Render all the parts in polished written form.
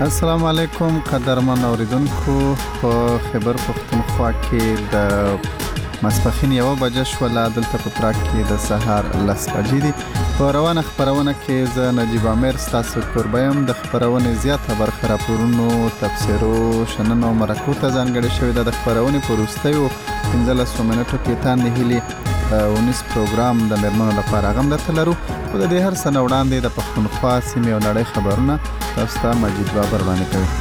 السلام علیکم قدرمن اوریدونکو په خبر پښتونخوا کې د ماسپښین 1 بجې شوله دلته په پراګ کې د سهار 10 بجې دي. په روانه خبرونه کې زه نجیب عامر ستاسو کوربایم. د خبرونې زیاته برخه راپورونو تبصرو شننو مرکو ته ځانګړې شوې ده. د خبرونې په وروستیو 15 منټو کې تاندې هیلې ونیس پروګرام د مېرمنو لپاره غم درته لرو. خو د دې هر څه نه وړاندې د پښتونخوا سیمې او نړۍ خبرونه تاسو ته مجید بابر وړاندې کوي.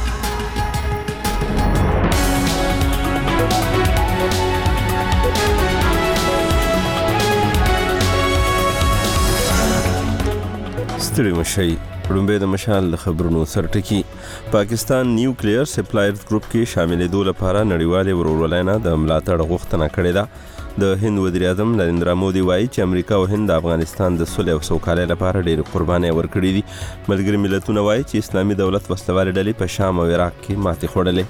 ستړي مشئ. لومبه د مشال د خبرونو سرټکی. پاکستان نیوکلیر سپلایرز ګروپ کې شاملېدو لپاره نړیوالې ورورولۍ نه د ملاتړ غوښتنه کړې ده. د هند وزیر اعظم نریندرا مودي وایي چې امریکا او هند د افغانستان د صلح او سوکالۍ لپاره ډېرې قربانۍ ورکړې دي. ملګري ملتونه وایي چې اسلامي دولت وسلوالې ډلې په شام او عراق کې ماتې خوړلې.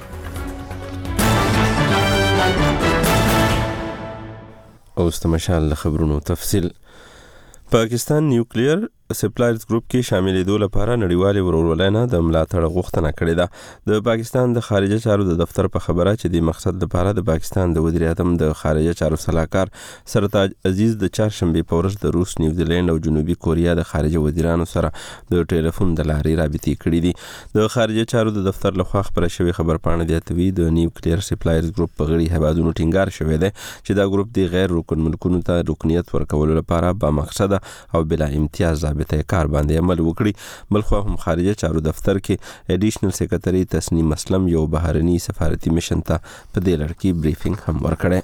اوس د مشال د خبرونو تفصیل. پاکستان نیوکلیر سپلایرز ګروپ کې شاملېدو لپاره نړیوالې ورورولۍ نه د ملاتړ غوښتنه کړې ده. د پاکستان د خارجه چارو د دفتر په خبره چې د مقصد لپاره د پاکستان د وزیر اعظم د خارجه چارو صلاحکار سرتاج عزیز د چهارشنبه په ورځ د روس، نیوزیلند او جنوبي کوریا د خارجه وزیرانو سره د ټلیفون د لارې رابطې کړې دي. د خارجه چارو د دفتر لخوا خبره شوې خبرپاڼه زیاتوي د نیوکلیر سپلایرز ګروپ په غړي هیوادونو ټینګار شوی دی چې دا ګروپ د غیر رکن ملکونو ته رکنیت ورکولو لپاره با مقصده او بلا امتیاز ضابطه کار باندې عمل وکړي. بلخو هم خارجه چارو دفتر کې ایډیشنل سیکریټری تسنیم اسلم یو بهرني سفارتي مشن ته په دې لړ کې بریفینګ هم ورکړی.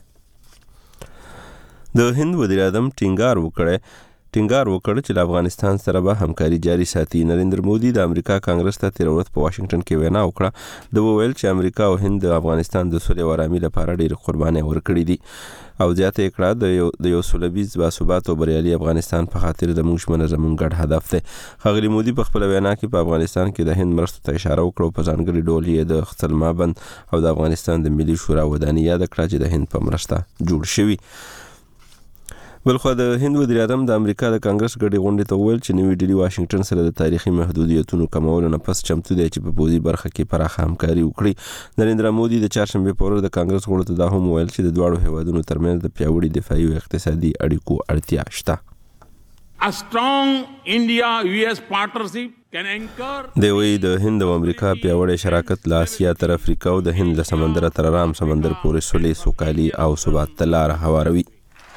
د هند وزیر اعظم ټینګار وکړ چې له افغانستان سره به همکاري جاري ساتي. نریندر مودي د امریکا کانګرس ته تیر ورځ په واشنگټن کې وینا وکړه. د وویل چې امریکا او هند د افغانستان د صلح او آرامۍ لپاره ډېر قربانۍ ورکړي دي او زیاته کړه د یو سولهییز باثبات او بریالي افغانستان په خاطر د موږ ژمنه زموږ ګډ هدف دی. ښاغلي مودي په خپل وینا کې په افغانستان کې د هند مرستو ته اشاره وکړه. په ځانګړي ډول یې د خڅلما بند او د افغانستان د ملي شورا ودانۍ یاد کړه چې د هند په مرسته جوړ شوي. بلخو د هند وزیر اعظم د امریکا د کانګرس ګډې غونډې ته وویل چې نوی ډیلی واشنگټن سره د تاریخي محدودیتونو کمولو نه پس چمتو دی چې په پوځي برخه کې پراخه همکاري وکړي. نریندرا مودي د چهارشنبه په ورځ د کانګرس غړو ته دا هم وویل چې د دواړو هیوادونو ترمنځ د پیاوړي دفاعي او اقتصادي اړیکو اړتیا شته. A strong India-US partnership can anchor. دوی د هند او امریکا پیاوړی شراکت له آسیا تر افریقا او د هند له سمندر تر آرام سمندر پورې صلح، سوکالي او ثبات ته لاره هواروي.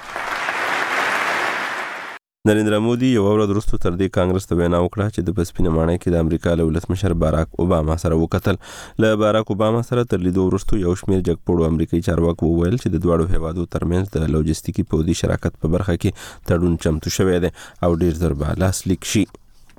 نریندرا مودي یو ورځ وروسته تر دې کانګرس ته وینا وکړه چې د پسپینه ماڼۍ کې د امریکا له ولسمشر باراک اوباما سره وکتل. له باراک اوباما سره تر لیدو وروسته یو شمېر جګپوړو امریکایي چارواکو وویل چې د دواړو هیوادو ترمنځ د لوجستیکي پوځي شراکت په برخه کې تړون چمتو شوی دی او ډیر ژر به لاسلیک شي.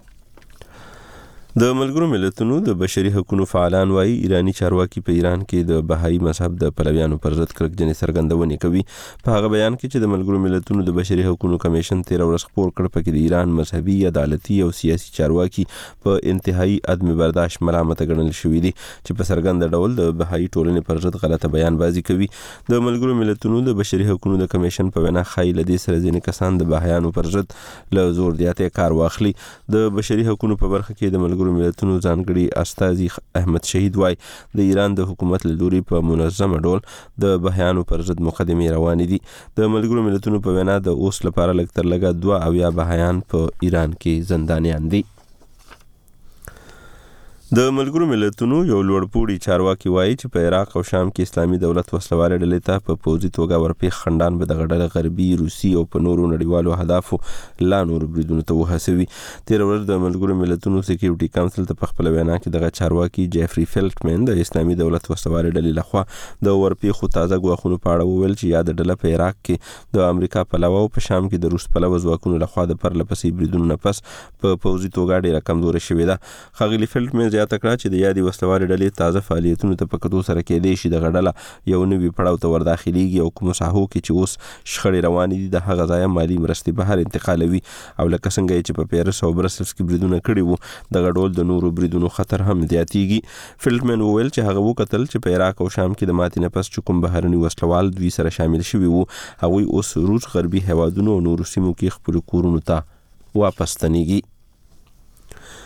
د ملګرو ملتونو د بشري حقوقو فعالان وایي ایرانی چارواکي په ایران کې د بهایي مذهب د پلویانو پر ضد کړکجنې څرګندونې کوي. په هغه بیان کې چې د ملګرو ملتونو د بشري حقوقو کمیشن 13 ورځ خپور کړ، پکې د ایران مذهبي، عدالتي او سیاسي چارواکي په انتهایی عدم برداشت ملامت ګڼل شوي دي چې په څرګند ډول د بهایي ټولنې پر ضد غلطه بیان بازي کوي. د ملګرو ملتونو د بشري حقوقو د کمیشن په وینا ښایي له دې سره ځینې کسان د بهایانو پر ضد له زور زیاتې کار واخلي. د بشري حقوقو په برخه کې د ملګرو ملتونو ځانګړي استازي احمد شهید وای د ایران د حکومت له لوري په منظمه ډول د بهایانو پر ضد مقدمې روانې دي. د ملګرو ملتونو په وینا د اوس لپاره لږ تر لږه 2 اویا بهایان په ایران کې زندانیان دي. د ملګرو ملتونو یو لوړپوړي چارواکي وایي چې په عراق او شام کې اسلامي دولت وسلوالې ډلې ته په پوځي توګه ورپېښ خنډان به دغه ډله غربي، روسي او په نورو نړیوالو اهدافو لا نورو بریدونو ته وهڅوي. تېره ورځ د ملګرو ملتونو سکیورټي کونسل ته په خپله وینا کې دغه چارواکي جیفري فیلټمن د اسلامي دولت وسلوالې ډلې لخوا د ورپېښو تازه ګواښونو په اړه وویل چې یاده ډله په عراق کې د امریکا پلوه او په شام کې د روس پلوه ځواکونو لخوا د پرلهپسې بریدونو نه پس په پوځي توګه ډېره کمزورې شوې ده. ښاغلي فیلټمن زیاته کړه چې د یادې وسلوالې ډلې تازه فعالیتونو ته په کتو سره کېدای شي دغه ډله یو نوي پړاو ته ورداخلیږي او کومو ساحو کې چې اوس شخړې روانې دي د هغه ځایه مالي مرستې بهر انتقالوي او لکه څنګه چې په پیرس او برسلز کې بریدونه کړي وو دغه ډول د نورو بریدونو خطر هم زیاتیږي. فیلټمن وویل چې هغه وکتل چې په عراق او شام کې د ماتې نه پس چې کوم بهرني وسلوال دوی سره شامل شوي وو هغوی اوس روس، غربي هیوادونو او نورو سیمو کې خپلو کورونو ته واپس ستنیږي.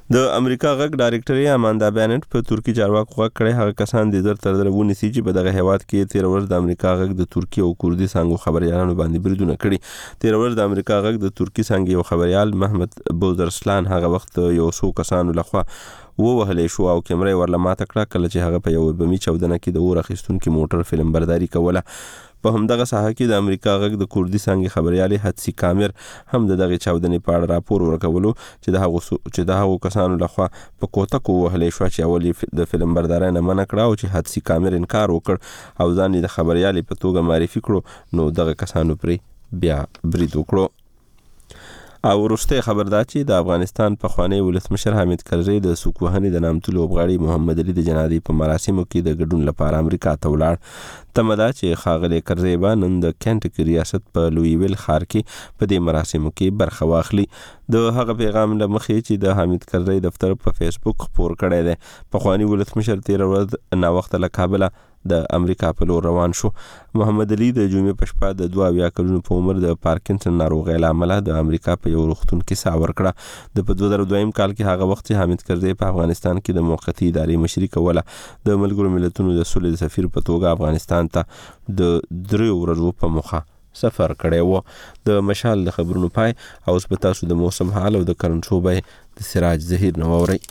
د امریکا غږ ډایرکټر اماندا بینټ په ترکی چارواکو غږ کړی هغه کسان د در تر ونیسي چې په دغه هیواد کې 13 ورځ د امریکا غږ د ترکی او کردي څنګه خبريالانو باندې بریدونه کړي. 13 ورځ د امریکا غږ د ترکی څنګه یو خبريال محمد بوزرسلان هغه وخت یو څو کسانو لخوا ووهلې شو او کیمرې ورله ماته کړه کله چې هغه په یو بمي چاودنه کې د اور اخیستونکو موټر فلم برداري کوله. په همدغه ساحه کې د امریکا غږ د کردي څنګه خبريالي حدسي کامر هم دغه چاودنې په اړه راپور ورکولو چې د هغو کسانو لخوا په کوټه کو وهلې شو چې اولی د فلم بردارۍ نه منع کړه او چې حدسي کامر انکار وکړ او ځان د خبريالي په توګه معرفي کړو نو دغه کسانو پرې بیا برید وکړو. او وروسته خبر دا چې د افغانستان پخوانی ولسمشر حامد کرزي د سوکوهنې د نامتو لوبغاړي محمد علي د جنازې په مراسمو کې د ګډون لپاره امریکا ته ولاړ. تمه ده چې ښاغلی کرزي به نن د کینټکي ریاست په لویویل ښار کې په دې مراسمو کې برخه واخلي. د هغه پیغام له مخې چې د حامد کرزي دفتر په فیسبوک خپور کړی دی پخوانی ولسمشر 13 ورځ ناوخته له کابله د امریکا په لور روان شو. محمد علي د جمعې په شپه د 22 کلونو په عمر د پارکینسن ناروغۍ له امله د امریکا په یو روغتون کې ساه ورکړه. د 2002 کال کې هغه وخت چې حامد کرزي په افغانستان کې د موقتي ادارې مشري کوله د ملګرو ملتونو د سولې سفیر په توګه افغانستان ته د 3 ورځو په موخه سفر کړی و. د مشال د خبرونو پای او اوس به تاسو د موسم حال او د کرنټ شوبې د سراج زهیر نو اورئ.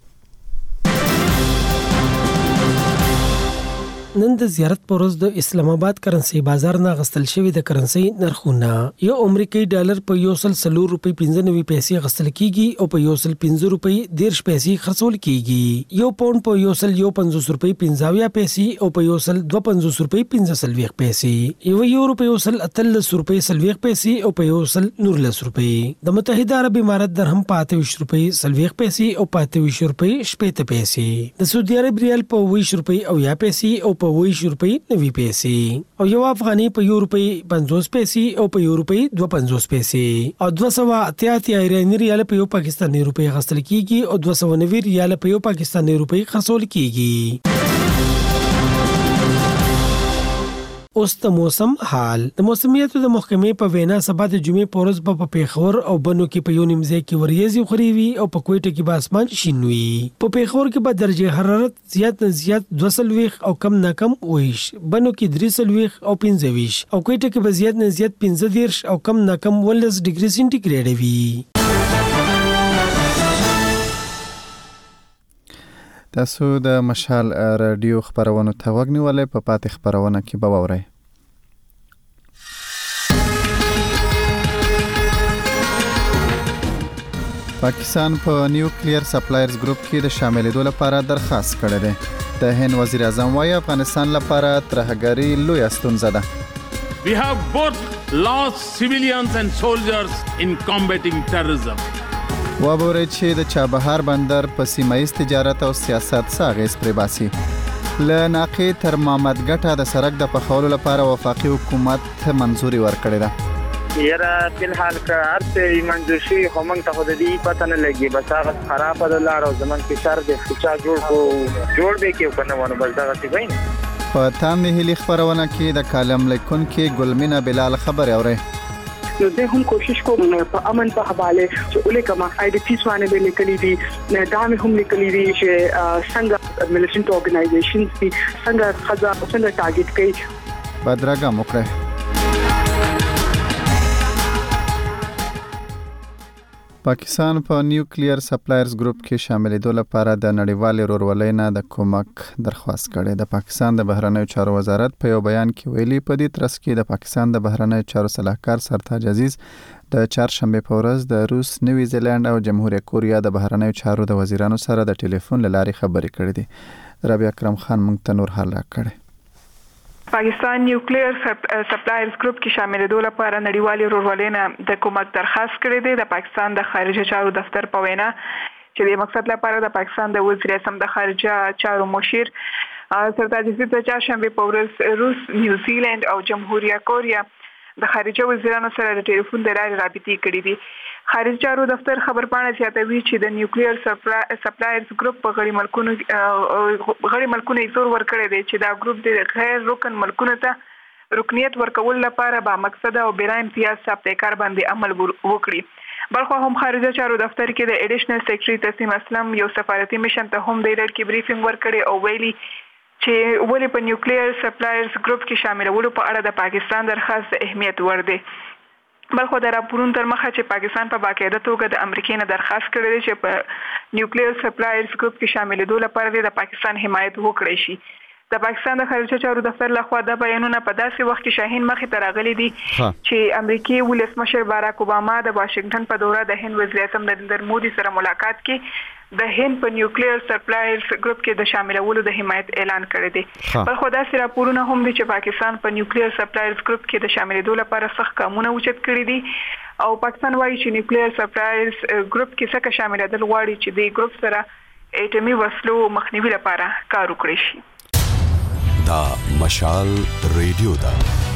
نن د زیارت پر ورځ د اسلام آباد کرنسي بازار نه غستل شوی د کرنسي نرخونه یو امریکایي ډالر په 104 روپۍ 95 پیسې غستل کیږي او په 105 روپۍ 10 پیسې خرڅول کیږي. یو پاوند په 150 روپۍ 50 پیسې او په 152 روپۍ 15 پیسې یو روپۍ 130 روپۍ 30 پیسې او په 119 روپۍ. د متحده عرب امارات درهم په 28 روپۍ 30 پیسې او په 28 روپۍ 70 پیسې. د سعودي عرب ریال په 20 روپۍ او 10 پیسې او په 20 روپۍ 90 پیسې او یو افغاني په 1 روپۍ 50 پیسې او په 1 روپۍ 52 پیسې او 288 ایراني ریال په یو پاکستاني روپۍ غستل کیږي او 290 ریال په یو پاکستاني روپۍ خرڅول کیږي. اوس د موسم حال. د موسمیاتو د محکمې په وینا سبا د جمعې په ورځ په پیښور او بنو کې په یو نیمځای کې وریځي خوري وي او په کوټه کې به اسمان شین وي. په پیښور کې به درجه حرارت زیات نه زیات 2 او کم نه کم 20، بنو کې 3 او 25 او کوټه کې به زیات نه زیات 15 او کم نه کم 19 ډیګري سنټیګریډ وي. تاسو د مشال رادیو خبرونه ته وګ نیولې په پاتې خبرونه کې به واورئ. پاکستان په نیوکلیر سپلایرز ګروپ کې د شاملېدو لپاره درخواست کړی دی. د هند وزیر اعظم وايي افغانستان لپاره ترهګري لویه ستونزه ده. We have both lost civilians and soldiers in combating terrorism. وابورئ چې د چابهار بندر په سیمایي تجارت او سیاست ساغیز پرې باسي. له ناقې تر مامد ګټه د سړک د پخولو لپاره وفاقي حکومت منظوري ورکړې ده. یاره فلحال که هرڅه منظور شي خو موږ ته خو د دې پته نه لګي بس هغه خرابه ده لار او زموږ فشار دی خو چا جوړ دی کې کنه ونه بس دغسې کوي. په تاندې هیلي خبرونه کې د کالم لیکونکي ګلمینا بلال خبرې اورئ. نو زه هم کوشش کوم په امن په حواله چې ولیکم آی ډی پیس باندې به لیکلي دي نه دا مې هم لیکلي دي چې څنګه ملیشنټ اورګنایزیشنز دي څنګه خزا څنګه ټارګټ کوي. بدرګه وکړئ. پاکستان په نیوکلیر سپلایرز ګروپ کې شاملېدو لپاره د نړیوال ورورولۍ نه د کومک درخواست کړی. د پاکستان د بهرنیو چارو وزارت په یو بیان کې ویلي په دې ترڅ کې د پاکستان د بهرنیو چارو صلاحکار سرتاج عزیز د چهارشنبه په ورځ د روس، نیوزیلند او جمهوریت کوریا د بهرنیو چارو د وزیرانو سره د ټلیفون له لارې خبرې کړې دي. ربیع اکرم خان موږ ته نور حال راکړی. پاکستان نیوکلیر سپلایرز ګروپ کې شاملېدو لپاره نړیوال ورورولۍ نه د کومک درخواست کړی دی. د پاکستان د خارجه چارو دفتر په وینا چې د مقصد لپاره د پاکستان د وزیر اعظم د خارجه چارو مشیر سرتاج عزیز د چهارشنبه په ورځ روس، نیوزیلند او جمهوریت کوریا د خارجه وزیرانو سره د ټلیفون د لارې رابطې کړې دي. خارجه چارو دفتر خبرپاڼه زیاتوي چې د نیوکلیر سپلایرز ګروپ په غړي ملکونو زور ورکړی دی چې دا ګروپ د غیر رکن ملکونو ته رکنیت ورکول لپاره با مقصد او بلا امتیاز سابقه کار باندې عمل وکړي. بلخو هم خارجه چارو دفتر کې د اډیشنل سیکریټری تسنیم اسلم یو سفارتي میشن ته هم د ریډ کې بریفینګ ورکړي او ویلي چې ولې په نیوکلیر سپلایرز ګروپ کې شاملولو په اړه د پاکستان درخواست اهمیت ور دی. بلخو د راپورونو تر مخه چې پاکستان په باقاعده توګه د امریکا نه درخواست کړی دی چې په نیوکلیر سپلایرز ګروپ کې شاملېدو لپاره د پاکستان حمایت وکړي شي. د پاکستان د خارجه چارو دفتر لخوا د بیانونه په داسې وخت کې شاهین مخې ته راغلي دي چې امریکای ولسمشر باراک اوباما د واشنگټن په دوره د هند وزیر اعظم نریندر مودي سره ملاقات کې د هند په نیوکلیر سپلایرز ګروپ کې د شاملولو د حمایت اعلان کړی دی. بل خو داسې راپورونه هم دي چې پاکستان په نیوکلیر سپلایرز ګروپ کې د شاملېدو لپاره سخت ګامونه اوچت کړي دي او پاکستان وايي چې نیوکلیر سپلایرز ګروپ کې څنګه شاملېدل غواړي چې د ګروپ سره اټومي وسلو مخنیوي لپاره کار وکړي شي. دا مشال ریډیو دا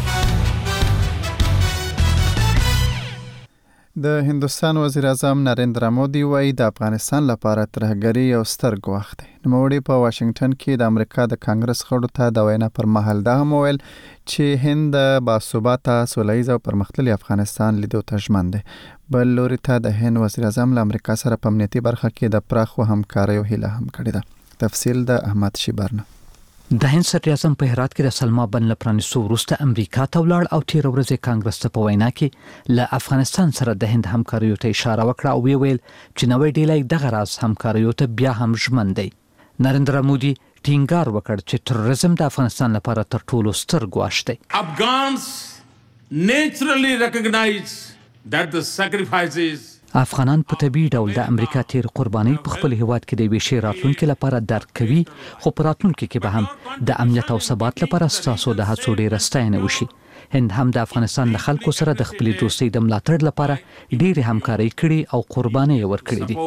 د هندوستان وزیر اعظم نریندرا مودي وایي د افغانستان لپاره ترهګري یو ستر ګواښ دی. نوموړي په واشنگټن کې د امریکا د کانګرس غړو ته د وینا پر مهال دا هم وویل چې هند باثباته سوله ییز او پرمختللي افغانستان لیدو ته ژمن دی. بل لوري ته د هند وزیر اعظم له امریکا سره په امنیتي برخه کې د پراخو همکاریو هیله هم کړې ده. تفصیل د احمد شیبرنه. د هند صدر اعظم په هرات کې د سلما بن لپرانیستو وروسته امریکا ته ولاړ او تیر ورځ کانګرس ته په وینا کې له افغانستان سره د هند همکاریو ته اشاره وکړه او ویل چې نوې ډیلۍ دغه راز همکاریو ته بیا هم ژمن دی. نریندرا مودي ټینګار وکړ چې تروریزم د افغانستان لپاره تر ټولو ستر ګواښ دی. Afghans naturally recognize that the sacrifices افغانان په طبيعي ډول د امریکا تیر قرباني په خپل هیواد کې د ویشي راتلونکو لپاره درک کوي خو په راتلونکو کې به هم د امنیت او ثبات لپاره ستاسو د هڅو ډیره ستاینه وشي. هند هم د افغانستان له خلکو سره د خپل دوستۍ د ملاتړ لپاره ډیره همکاري کړې او قرباني ورکړې دي.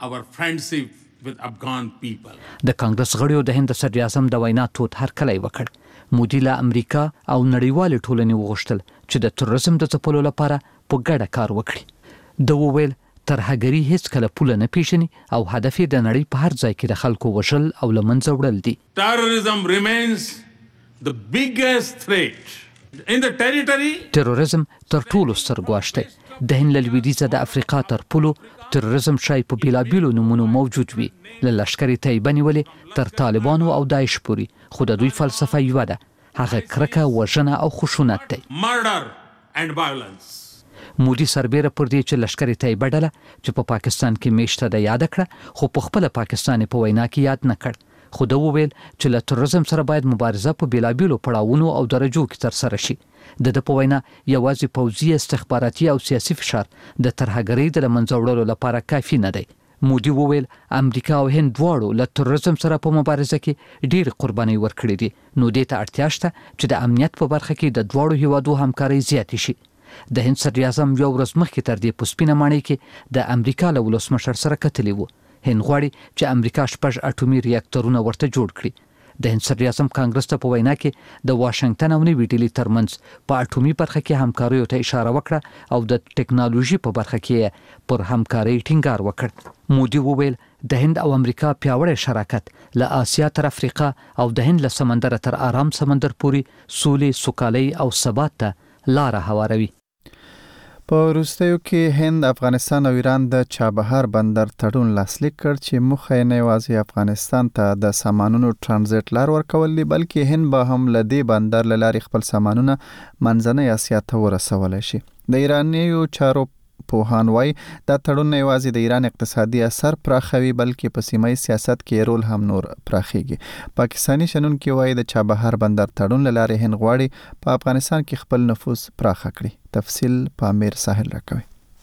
د کانګرس غړیو د هند صدر اعظم د وینا توت هرکلی وکړ. مودي له امریکا او نړیوال ټولنې وغوښتل چې د تروریزم د ځپلو لپاره په ګډه کار وکړي. د وویل ترهګري هیڅ کله پوله نه پیژني او هدف یې د نړۍ په هر ځای کې د خلکو وژل او لمنځه وړل دي. Terrorism remains the biggest threat in the territory. تروریزم تر ټولو ستر ګواښ دی. د هند له لویدیځه د افریقا تر پولو تروریزم شای په بیلابیلو نمونو موجود وي، له لښکرې طیبه نیولې تر طالبانو او داعش پورې، خو د دوی فلسفه یوه ده، هغه کرکه، وژنه او خشونت دی. Murder and violence. مودي سربېره پر دې چې لښکرې طیبه ډله چې په پاکستان کې میشته د یاد کړه خو په خپل پاکستان په وینا کې یاد نه کړ. خو دا وویل چې له تروریزم سره باید مبارزه په بیلابیلو پړاوونو او درجو کې تر سره شي. د په وینا یوازې پوځي، استخباراتي او سیاسي فشار د ترهګرۍ د لمنځه وړلو لپاره کافي نه دی. مودي وویل امریکا او هند دواړو له تروریزم سره په مبارزه کې ډېر قرباني ورکړې دي، نو دې ته اړتیا شته چې د امنیت په برخه کې د دواړو هیوادو همکاري زیاتې شي. د هند صدر اعظم یو ورځ مخکې تر دې په سپینه ماڼۍ کې د امریکا له ولسمشر سره کتلی وو. هند غواړي چې امریکا 6 اټومي ریاکټورونه ورته جوړ کړي. د هند صدر اعظم کانګرس ته په وینا کې د واشنگټن او نیوي ډیلي ترمنځ په اټومي برخه کې همکاریو ته اشاره وکړه او د ټکنالوژي په برخه کې پر همکاري ټینګار وکړ. مودي وویل د هند او امریکا پیاوړی شراکت له آسیا تر افریقا او د هند له سمندر تر آرام سمندر پورې سولې، سوکالۍ او ثبات ته لاره هواروي. په وروستیو کې هند، افغانستان او ایران د چابهار بندر تړون لاسلیک کړ چې موخه یې نه یوازې افغانستان ته د سامانونو ترانزیت لار ورکول دي، بلکې هند به هم له دې بندر له لارې خپل سامانونه منځنۍ اسیا ته ورسولی شي. د ایرانیو چارو پوهان وایي دا تړون نه یوازې د ایران اقتصادي اثر پراخوي بلکې په سیمه سیاست کې رول هم نور پراخیږي. پاکستاني شنونکي وایي د چابهار بندر تړون له لارې هند غواړي په افغانستان کې خپل نفوذ پراخه کړي. تفصیل په امیر ساحل راکوي.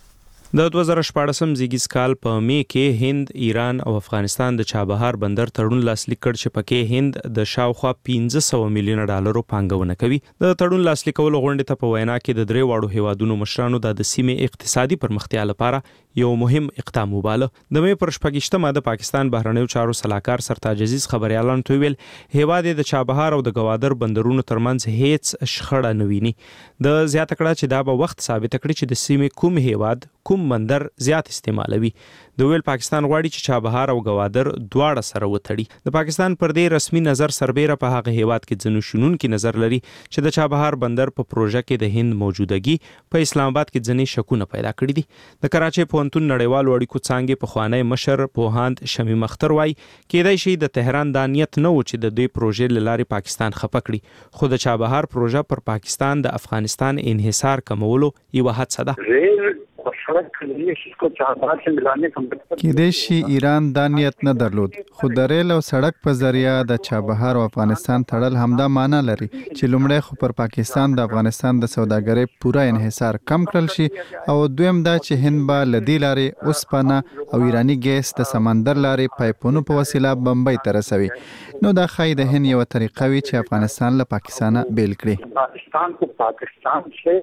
د 2014 زیږیز کال په می کې هند، ایران او افغانستان د چابهار بندر تړون لاسلیک کړ چې پکې هند د شاوخوا 1500 میلیون ډالرو پانګونه کوي. د تړون لاسلیکولو غونډې ته په وینا کې د درې واړو هیوادونو مشرانو د سیمې اقتصادي پرمختیا لپاره یو مهم اقدام وباله. د می پر 28مه د پاکستان بهرنیو چارو سلاکار سرتاج عزیز خبريالانو ته ویل هیواد د چابهار او د گوادر بندرونو ترمنځ هیڅ شخړه نه ویني. د زیاته کړه چې دا به وخت ثابت کړي چې د سیمې کوم هیواد کوم بندر زیات استعمالوي. د ویل پاکستان غواړي چې چابهار او گوادر دواړه سره وتړي. د پاکستان پر دې رسمي نظر سربېره په هغه هیواد کې ځینو شنونکي نظر لري چې د چابهار بندر په پروژه کې د هند موجودګي په اسلام آباد کې ځینې شکونه پیدا کړي دي. د کراچۍ پوهنتون نړیوالو اړیکو څانګې پخوانی مشر پوهاند شمیم اختر وایي کېدای شي د تهران دا نیت نه و چې د دې پروژې له لارې پاکستان خفه کړي، خو د چابهار پروژه پر پاکستان د افغانستان انحصار کمولو یوه هڅه ده. کېدای شي ایران دا نیت نه درلود، خو د ریل او سړک په ذریعہ د چابهار او افغانستان تړل همدا معنا لري چې لومړی خو پر پاکستان د افغانستان د سوداګرۍ پوره انحصار کم کړل شي، او دویم دا چې هند به له دې لارې اوسپنه او ایرانی ګیس د سمندر لارې پایپونو په وسیله بمبئی ته رسوي. نو دا ښایي د هند یوه طریقه وي چې افغانستان له پاکستانه بیل کړي.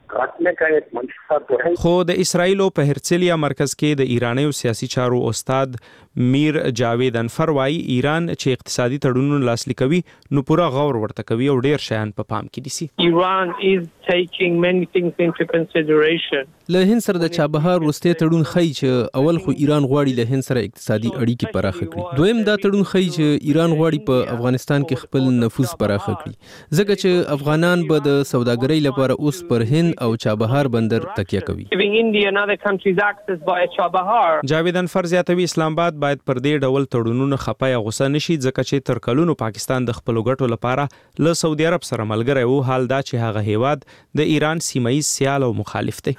خو د اسرایلو په هرڅلیا مرکز کې د ایرانیو سیاسي چارو استاد میر جاوید انفر وایي ایران چې اقتصادي تړونونه لاسلیک کوي نو پوره غور ورته کوي او ډیر شیان په پام کې دي. Iran is taking many things into consideration. له هند سره د چابهار وروستی تړون ښیي چې اول خو ایران غواړي له هند سره اقتصادي اړیکې پراخه کړي. دویم دا تړون ښیي چې ایران غواړي په افغانستان کې خپل نفوذ پراخه کړي، ځکه چې افغانان به د سوداګرۍ لپاره اوس پر هند او چابهار بندر تکیه کوي. جاوید انفر زیاتوي اسلام آباد باید پر دې ډول تړونونو خپه یا غوسه نشي، ځکه چې تر کلونو پاکستان د خپلو ګټو لپاره له سعودي عرب سره ملګری وو. حال دا چې هغه هیواد د ایران سیمایي سیال او مخالف دی.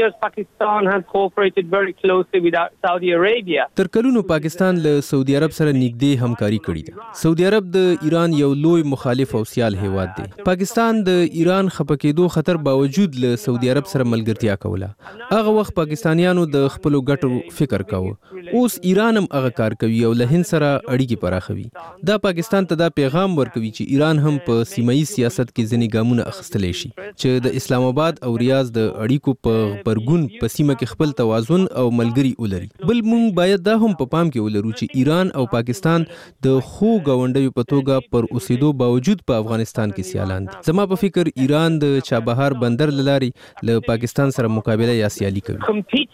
تر کلونو پاکستان له سعودي عرب سره نږدې همکاري کړې ده. سعودي عرب د ایران یو لوی مخالف او سیال هیواد دی. پاکستان د ایران خپه کېدو خطر باوجود له سعودي عرب سره ملګرتیا کوله. هغه وخت پاکستانیانو د خپلو ګټو فکر کاوه. اوس ایران هم هغه کار کوي او له هند سره اړیکې پراخوي. دا پاکستان ته دا پیغام ورکوي چې ایران هم په سیمایي سیاست کې ځینې ګامونه اخیستلی شي چې د اسلام آباد او ریاض د اړیکو په غبرګون په سیمه کې خپل توازن او ملګری ولري. بل موږ باید دا هم په پام کې ولرو چې ایران او پاکستان د خو ګاونډیو په توګه پر اوسېدو باوجود په افغانستان کې سیالان دي. زما په فکر ایران د چابهار بندر له لارې له پاکستان سره مقابله یا سیالي کوي.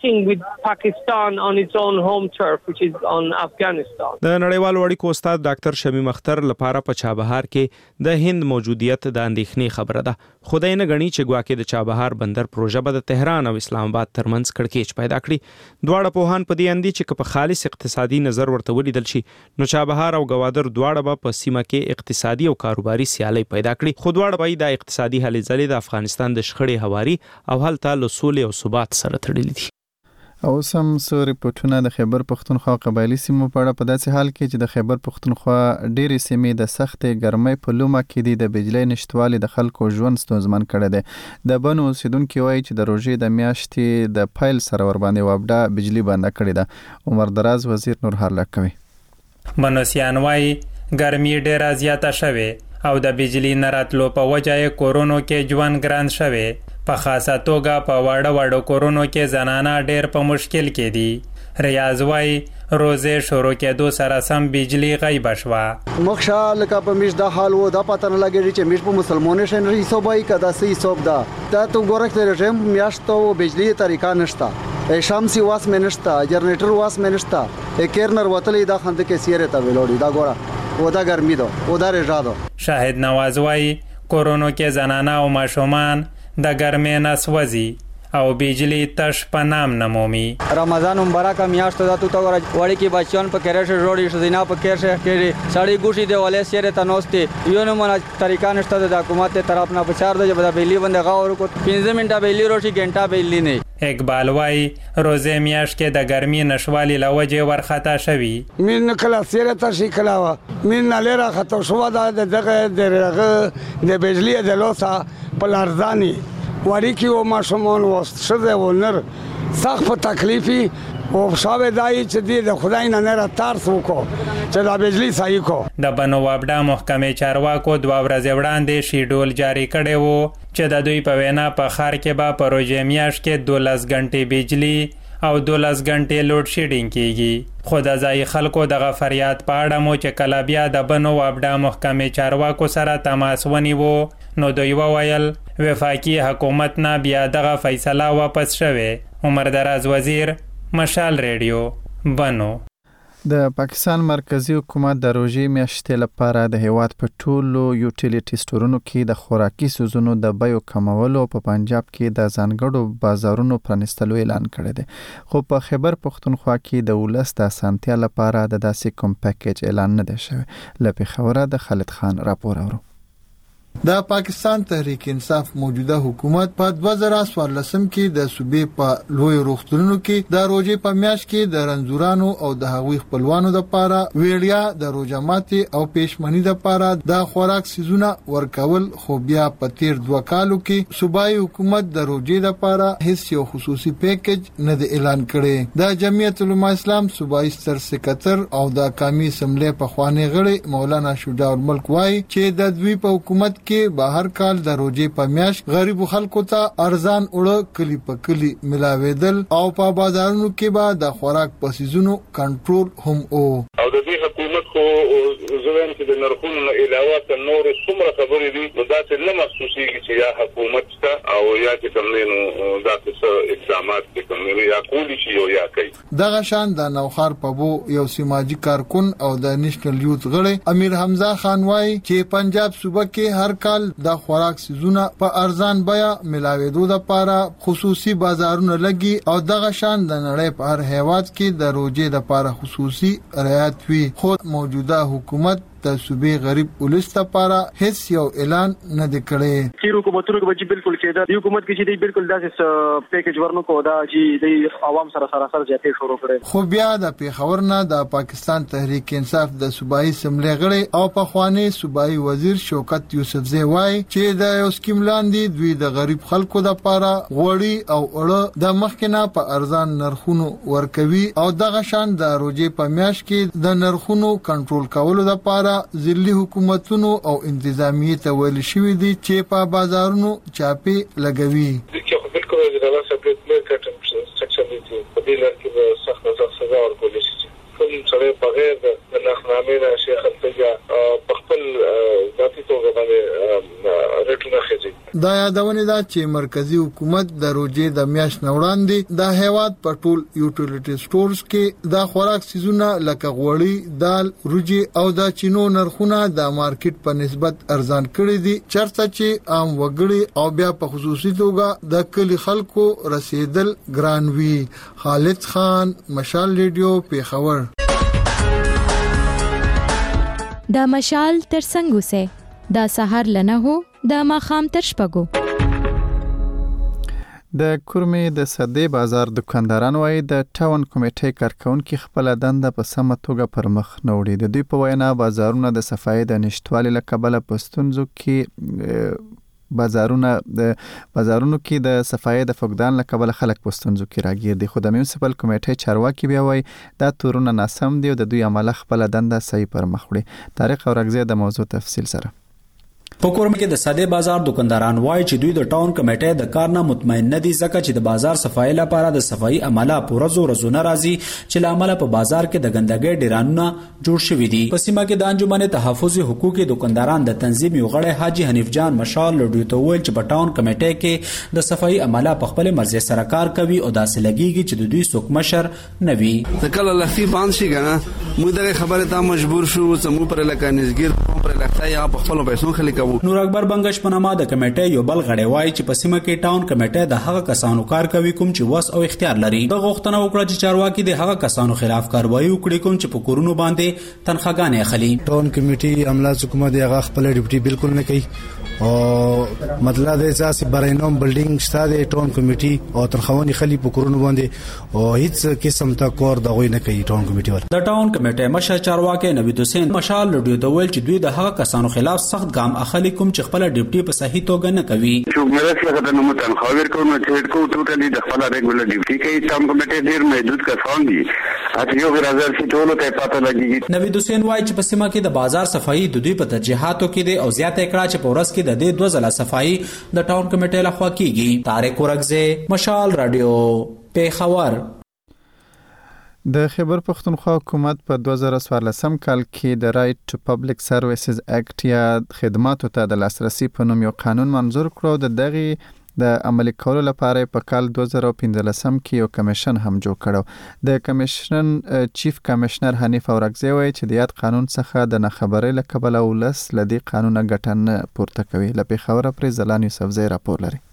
د نړیوالو اړیکو استاد ډاکټر شمیم اختر لپاره په چابهار کې د هند موجودیت د اندېښنې خبره ده. خدای نه غني چې ګواکې د چابهار بندر پروژه به د تهران او اسلام آباد ترمنځ کړکېچ پیدا کړي. دواړه پوهان په دې اندي چې په خالص اقتصادي نظر ورته ولیدل شي نو چابهار او گوادر دواړه به په سیمه کې اقتصادي او کاروباري سیالي پیدا کړي. خو دواړه به د اقتصادي هلې ځلې د افغانستان د شخړې هواري او هلته له سولې او ثبات سره تړلي دي. او سم سو ریپورتونه د خیبر پښتونخوا قبایلی سیمو په اړه په داسې حال کې چې د خیبر پښتونخوا ډېرې سیمې د سختې ګرمۍ په لومه کې دي د بجلی نشتوالي د خلکو ژوند ستونزمن کړی دی. د بنو اوسیدونکي وایي چې د روژې د میاشتې د پیل سره ورباندې وابډه بجلی بنده کړې ده. عمر دراز وزیر نور هرلک کوي. بنوسیان وایي ګرمي ډېره زیاته شوې او د بجلی نه راتلو په وجه یې کورونو کې ژوند ګران شوې. په خاصه توګه په واړو کورونو کې زنانه ډېر په مشکل کې دي. ریاض وایي روزې شروع کېدو سره سم بجلی غیب شوه. مخشه لکه په میش دا حال و دا پته نه لګېږي چې میش په مسلمانو شي نه حساب وایي که دا څه حساب ده. دا تو ګوره چې رژیم میاشتو بجلی طریقه نشته، شمسی واس مې نشته، جنریټر واس مې نشته، کیرنر وتلې دا خند کې سیره ته ویلوړي. دا ګوره و دا ګرمي ده و دا رژا ده. شاهد نواز وایي کورونو کې زنانه او ماشومان د ګرمۍ نه سوځي او بجلی تش په نام نمومي. رمضان مبارک میاشت ده تو تا وړي کې بچیان په کېره شه جوړي شزینا په کېره شه کې سړی ګوشي دی ولې سره تنوستي یو نه مون طریقہ نشته د حکومت طرف نه 4 بجې به بجلی بند غاور کو 15 منټه بجلی روشي غنټه بجلی نه. اقبال وای روزه میاش کې د ګرمي نشوالي لوجه ورختا شوی. من کلا سره تشي کلاوه من لره خطو شو د دغه د بجلی د لوسا پلارزانی واری کی و ماشومان وست شده و نر سخت په تکلیفي او شاوه دای چې د خدای نه نه ترس وکړو چې د بجلی صحیح کو. د بنو وابډا محکمې چارواکو 2 ورځې وړاندې شیډول جاری کړی وو چې د دوی په وینا په ښار کې به په روژې میاشت کې 12 غنټې بجلی او 12 غنټې لوډ شیډینګ کیږي. خو د ځای خلکو دغه فریاد په اړه مو چې کله بیا د بنو وابډا محکمې چارواکو سره تماس ونیو نو دوی وویل وفاقي حکومت نه بیا دغه فیصله واپس شوه عمر دراز وزیر، مشال ریډیو، بنو. د پاکستان مرکزی حکومت د روژې میاشتې لپاره د هیواد په ټولو یوټیلیټي سټورونو کې د خوراکي سوزونو د بیو کمولو په پنجاب کې د ځانګړو بازارونو پرانستلو اعلان کړی دی. خو په خیبر پښتونخوا کې د ولس د اسانتیا لپاره د داسې کوم پیکیج اعلان نه دی شوی. له پېښوره د خالد خان راپور اورو. د پاکستان تحریک انصاف موجوده حکومت په 2014 کې د صوبې په لوی روغتونونو کې د روژې په میاشت کې د رنځورانو او د هغوی خپلوانو لپاره ویړیا د روژه ماتي او پېشمنی لپاره د خوراک سيزونه ورکول، خو بیا په تیر 2 کالو کې صوبایي حکومت د روژې لپاره هیڅ یو خصوصي پیکیج نه دی اعلان کړی. د جمعیت العلماء اسلام صوبایي ستر سکرټر او د قومي اسمبلی په خواني غړي مولانا شجاع الملک وايي چې د دوی په حکومت کې به هر کال د روژې په میاشت غریب خلکو ته ارزان اوړه کلی په کلی ملاویدل او په بازارونو کې به د خوراک په سيزونو کنټرول هم او د دې حکومت خو زوین چې د نرخونو نه علاوه تر نور څومره خبرې دي نو دا څه نه محسوسيږي چې یا حکومت ته او یا چې کومنو دا څه اقدامات کوي یا کولی شي او یا کوي. دغه شان د نوخار په بو یو سماجی کارکون او د نېشنل یوث غړي امیر حمزه خان وايي چې پنجاب صوبه کې هر کال د خوراک سيزونه په ارزان بیا ملاویدو لپاره خصوصي بازارونه لګي او دغه شان د نړۍ په هر هیواد کې د روژې لپاره خصوصي رعایت وي. خو موجوده حکومت د صوبې غریب ولس لپاره هیڅ یو اعلان نه دی کړی. چې حکومتونو کې بالکل کېده د حکومت کې چې بالکل داسې پیکیج ورنکو دا چې د عوام سره زیاتې شروع کړي. خو بیا د پېښور نه د پاکستان تحریک انصاف د صوبایي اسمبلی غړي او په خواني صوبایي وزیر شوکت یوسفزی وايي چې د یو سکیم لاندې دوی د غریب خلکو لپاره غوړي او اړه د مخکنه په ارزان نرخونو ورکوي او دغه شان د روژې په میاشت کې د نرخونو کنټرول کولو لپاره ځلي حکومتونو او انتظامیه ته ویل شوی دي چې په بازارونو چاپی لګوي. بالکل د راسته په کټم سیکشن دي په دې لار کې د سخت سزا ورکول شي. کوم سره بغیر د نخنامې نه شیخ التجا په خپل ذاتي توګه باندې ریټونه خېږي. دا یادونه ده چې مرکزی حکومت د روژې د میاشت وړاندې د هیواد په ټول یوټیلیټي سټورز کې د خوراک سيزونه لکه غوړي، دال، روجي او د چینو نرخونه د مارکیټ په نسبت ارزان کړي دي، چرته چې عام وګړي او بیا په خصوصي توګه د کلی خلکو رسیدل ګران وي. خالد خان، مشال ریډیو، پېښور. دا مشال تر څنګه سه دا سحر لنه هو دا ماخام تر شپګو. د کورمې د صدې بازار دکانداران وايي د ټاون کمیټې کارکونکو خپل دنده په سمه توګه پر مخ نه وړي. د دوی په وینا بازارونه د صفایي د نشټوالي له کبله په ستونزو کې بازارونو کې د صفایي د فقدان له کبله خلک په ستونزو کې راګیر دي. خو د میونسپل کمیټې چارواکي بیا وايي دا تورونه ناسم دي او د دوی عمله خپل دنده صحیح پر مخ وړي. طارق اورغزی د موضوع تفصیل سره. په کورم کې د ساده بازار دکانداران وایي چې دوی د ټاون کمیټې د کار نه مطمئن نه دي ځکه چې د بازار صفایي لپاره د صفایي عمله پورزو رزونه راځي چې لامل په بازار کې د ګندګۍ ډیرانونه جوړ شوي دي. په سیمه کې د انجمن تحفظ حقوق دکانداران د تنظیم یو غړی حاجی حنیف جان مشال لډیو ته ویل چې په ټاون کمیټې کې د صفایي عمله په خپل مرزي سره کار کوي او داسې لګیږي چې د دوی څوک مشر نه وي. د کله لختی باندې شي کنه موږ دغه خبره ته مجبور شو چې موږ پر لکانزګر پر لخته یا په خپل پیسو خلک نور اکبر بنگش په نامه د کمیټې یو بل غړی وایي چې په سیمه کې ټاون کمیټې د هغه کسانو کار کوي کوم چې وس او اختیار لري. د غوښتنه وکړه چې چارواکي د هغه کسانو خلاف کاروایی وکړي کوم چې په کورونو باندې تنخواګانې اخلي. ټاون کمیټې عمله حکومت هغه خپل ډیوټي بالکل نه کوي او مطلب د اساس برینوم بلډینګ شته د ټاون کمیټې او تنخواوني خلی په کورونو باندې او هیڅ قسم تا کور دغه نه کوي ټاون کمیټې ور. د ټاون کمیټې مشر چارواکي نوید حسین مشال لډیو ته ویل چې دوی د هغه کسانو خلاف سخت ګام اخلي کوم چې خپل ډیوټي په صحیح توګه نه کوي. چې مرسته غته نو تنخوا ورکو نو چې کو ټوټلی د خپل ریګولر ډیوټي کوي. ټاون کمیټې ډیر محدود کسان دي اته یو غرض چې ټولو ته پاتې لګي. نوید حسین وایي چې په سیمه کې د بازار صفایي د دوی په ترجیحاتو کې دي او زیاته کړه چې په ورځ کې د دې 2 ځله صفایي د ټاون کمیټې لخوا کیږي. طارق اورغزی، مشال رادیو، پېښور. د خیبر پښتونخوا حکومت په 2014 کال کې د رائټ ټو پبلک سرویسز اکټ یا خدماتو ته د لاسرسي په نوم یو قانون منظور کړو. د دغه د عملي کولو لپاره په کال 2015 کې یو کمیشن هم جوړ کړو. د کمیشن چیف کمشنر حنیف اورکزی وایي چې د یاد قانون څخه د نخبرۍ له کبله ولس له دې قانونه ګټه نه پورته کوي. له پېښوره پرې زلان یوسفزی راپور لري.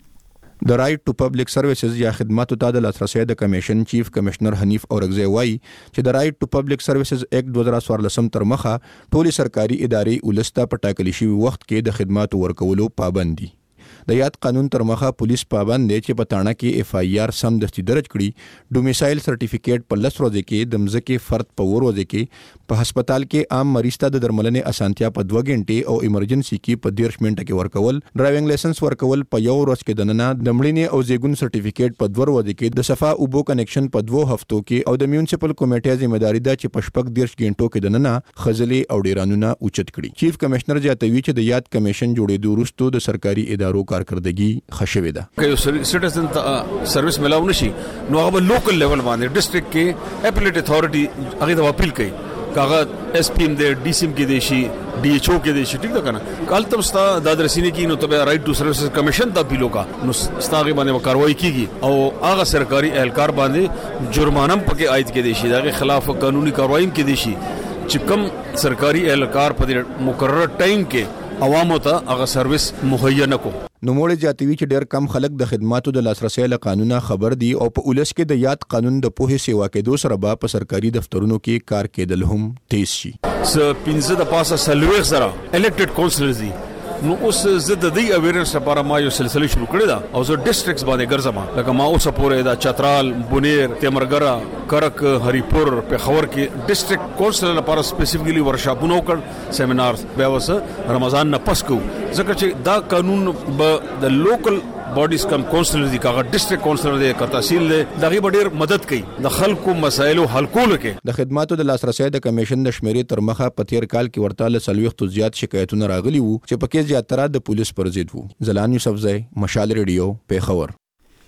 د رائټ ټو پبلک سروسز یا خدماتو ته د لاسرسي د کمیشن چیف کمشنر حنیف اورکزی وایي چې د رائټ ټو پبلک سروسز ایکټ 2014 تر مخه ټولي سرکاري ادارې ولسته په ټاکلي شوي وخت کې د خدماتو ورکولو پابند دي. د یاد قانون تر مخه پولیس پابند دی چې په تاڼه کې اف آی آر سم دستي درج کړي، ډومیسایل سرټیفیکیټ په 10 ورځې کې د مځکې فرد په ورځې کې په هسپتال کې عام مریض ته د درملنې اسانتیا په 2 غنټې او ایمرجنسي کې په 10 منټه کې ورکول، ډرایوینګ لایسنس ورکول په 1 ورځ کې دننه، د مړینې او زیږون سرټیفیکیټ په 2 ورځې کې، د صفا اوبو کنیکشن په 2 هفتو کې، او د میونسپل کمیټې ځمېداري ده چې په 10 غنټو کې دننه خزلې او ډیرانونه اوچت کړي. چیف کمشنر جاتوي چې د یاد کمیشن جوړېدو وروسته د سرکاري ادارو کارکردګي خښوي ده. که یو سټیزن ته سرویس ملاو نشي نو هغه لوکل لیول باندې ډیسټریکټ کې اپیلیټ اتھارټي هغه د اپیل کوي، کاغه اس پی ام دې ډي سی ام کې دی شي، ډي ایچ او کې دی شي، ټیک ده کنه. کال تم ستا د درسینه کې نو ته رائټ ټو سروسز کمیشن ته اپیل وکا نو ستاغه باندې کاروایی کیږي او هغه سرکاري اهلکار باندې جرمانه پکې عاید کې دی شي، دغه خلاف قانوني کاروایی کې دی شي چې کم سرکاري اهلکار په مقرره ټایم کې عوامو ته هغه سرویس مهیا نه کو. نوموړي جاتوي چې ډېر کم خلک د خدماتو د لاسرسي له قانونه خبر دي او په ولس کې د یاد قانون د پوهې سیوا کېدو سره به په سرکاري دفترونو کې کار کېدل هم تیز شي. پنځه د پاسه سلويخ سره الکټډ کونسلرز دي نو اوس زه د دې اویرنس لپاره ما یو سلسله شروع کړې ده او زه ډیسټریکټس باندې ګرځم، لکه ما اوس پورې د چترال، بونیر، تیمرګرا، کرک، هریپور، پیښور کې ډیسټریکټ کونسلر لپاره سپیسیفیکلی ورکشاپونه وکړ، سیمینارز به وسه رمضان نه پس کو، ځکه چې دا قانون به د لوکل باډیز کم کونسلر دي، کاغه ډیسټریکټ کونسلر دی، کا تحصیل دی، دغه ډیر مدد کوي د خلکو مسایلو حل کولو کې. د خدماتو د لاسرسي د کمیشن د شمیرې تر مخه په تیر کال کې ورته له 40 زیات شکایتونه راغلي وو چې پکې زیاتره د پولیس پر ضد وو. زلان یوسفزی، مشال ریډیو، پیښور.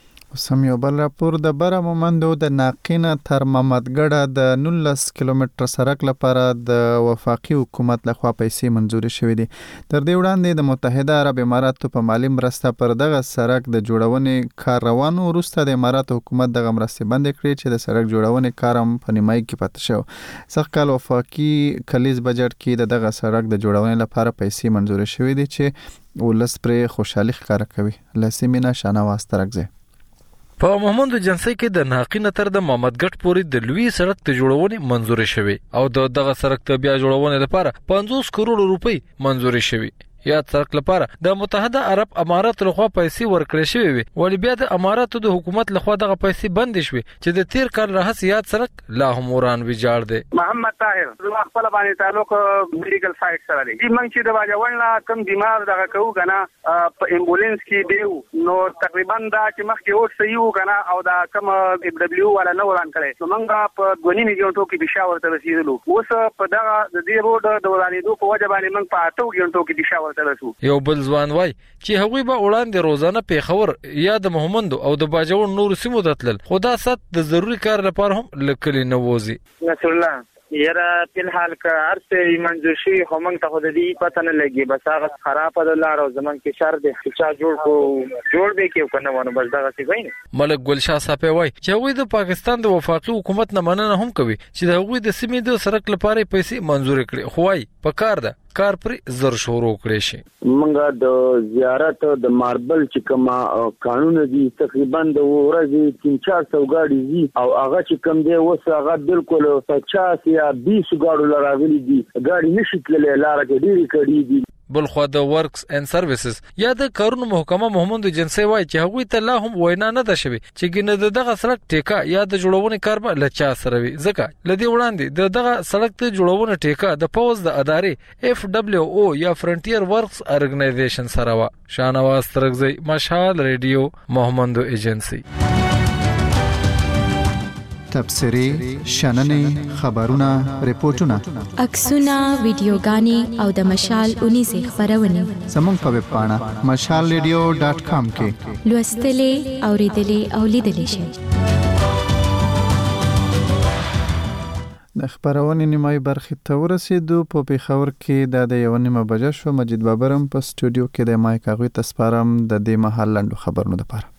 سم یو بل راپور د بره مومندو د ناقینه تر محمدګړه د 19 کیلومتر سړک لپاره د وفاقي حکومت لخوا پیسې منزوري شوې دي. تر دې وړاندې د متحده عرب اماراتو په مالی مرسته پر دغه سړک د جوړونې کار روان وروسته د اماراتو حکومت دغه مرستې بندې کړې چې د سړک جوړونې کار هم په نیمایي کې پاتې شو. سږ کال وفاقي کلیز بجټ کې دغه سړک د جوړونې لپاره پیسې منزوري شوې دي چې ولس پرې خوشحالي ښکاره کوي. لسیمینا شانواز ترکزه. په محمد جنسي کې د ناقینه تر د محمدګټ پورې د لوی سړک ته جوړونې منزوري شوې او دغه سړک ته بیا جوړونې لپاره 50 کروڑ روپۍ منزوري شوې. یاد سړک لپاره د متحده عرب امارات لخوا پیسې ورکړې شوې وي، ولې بیا د اماراتو د حکومت لخوا دغه پیسې بند شوې چې د تیر کال راهس یاد سړک لا هم وران ویجاړ دی. محمد طاهر زما خپل باندې تعلق میډیکل سایت سره دی. موږ چې د واجوړنا کم بیمار دغه کوو کنه په امبولانس کې دیو نو تقریبا دا چې مخکې اوس یو کنه او دا کم دبليو ولا نو وران کړي نو موږ په 2.5 غنټو کې بشاور ته رسیدلو. اوس په دغه د دې روډ د ورانېدو په وجه باندې موږ په 8 غنټو کې بشاور یو بل ځوان وای چې هغوی به وړاندې روزانه پیښور یا د محمد او د باجوړ نور سیمو دتل خدا ست د ضروری کار لپاره هم لکلی نه وځي. نصر الله یاره په الحال که ارته منځو شي خو موږ ته خود دې پته نه لګي، بس هغه خراب د لار او زمون کې شر دي چې جوړ به کې کنه ونه بس دغه څه وایي. ملک ګلشاه صاحب وای چې هغوی د پاکستان د وفاقي حکومت نه مننه هم کوي چې د هغوی د سیمې د سړک لپاره پیسې منزور کړي، خو وای په کار ده کار پر زر شروع کړی شي. موږ د زیارت د ماربل چې کومه قانون دي تقریبا د ورځې 300-400 غاډي دي او هغه چې کوم دی اوس هغه بالکل 50 یا 20 غاډو لراغلي دي، غاډي نشي تللی، لاره کې ډېری کړي دي. بلخوا د ورکس اینڈ سروسز یا د کارونو محکمه محمد جنسي وای چې هغوی ته لا هم وینا نه ده شوې چې ګنه دغه سړک ټیکا یا د جوړونې کار به لچا سره وي، ځکه لدی وړاندې دغه سړک ته جوړونه ټیکا د پوز د ادارې FWO یا فرنټیر ورکس ارګنایزیشن سره وا. شانواز ترکزی، مشال ریډیو، محمد ایجنسی. تبصری، شننې، خبرونه، ریپورتونه، عکسونه، ویډیوګانې او د مشال 19 خبرونه زموږ په ویب پاڼه mashalradio.com کې لوستلې، اوریدلې او لیدلې شئ. د خبرونې نیمایي برخې ته ورسېدو. په پېښور کې د 1:30 بجې شو. مجید بابرم په سټوډیو کې د مایک هغوی ته سپارم د دې مهال لنډو خبرونو لپاره.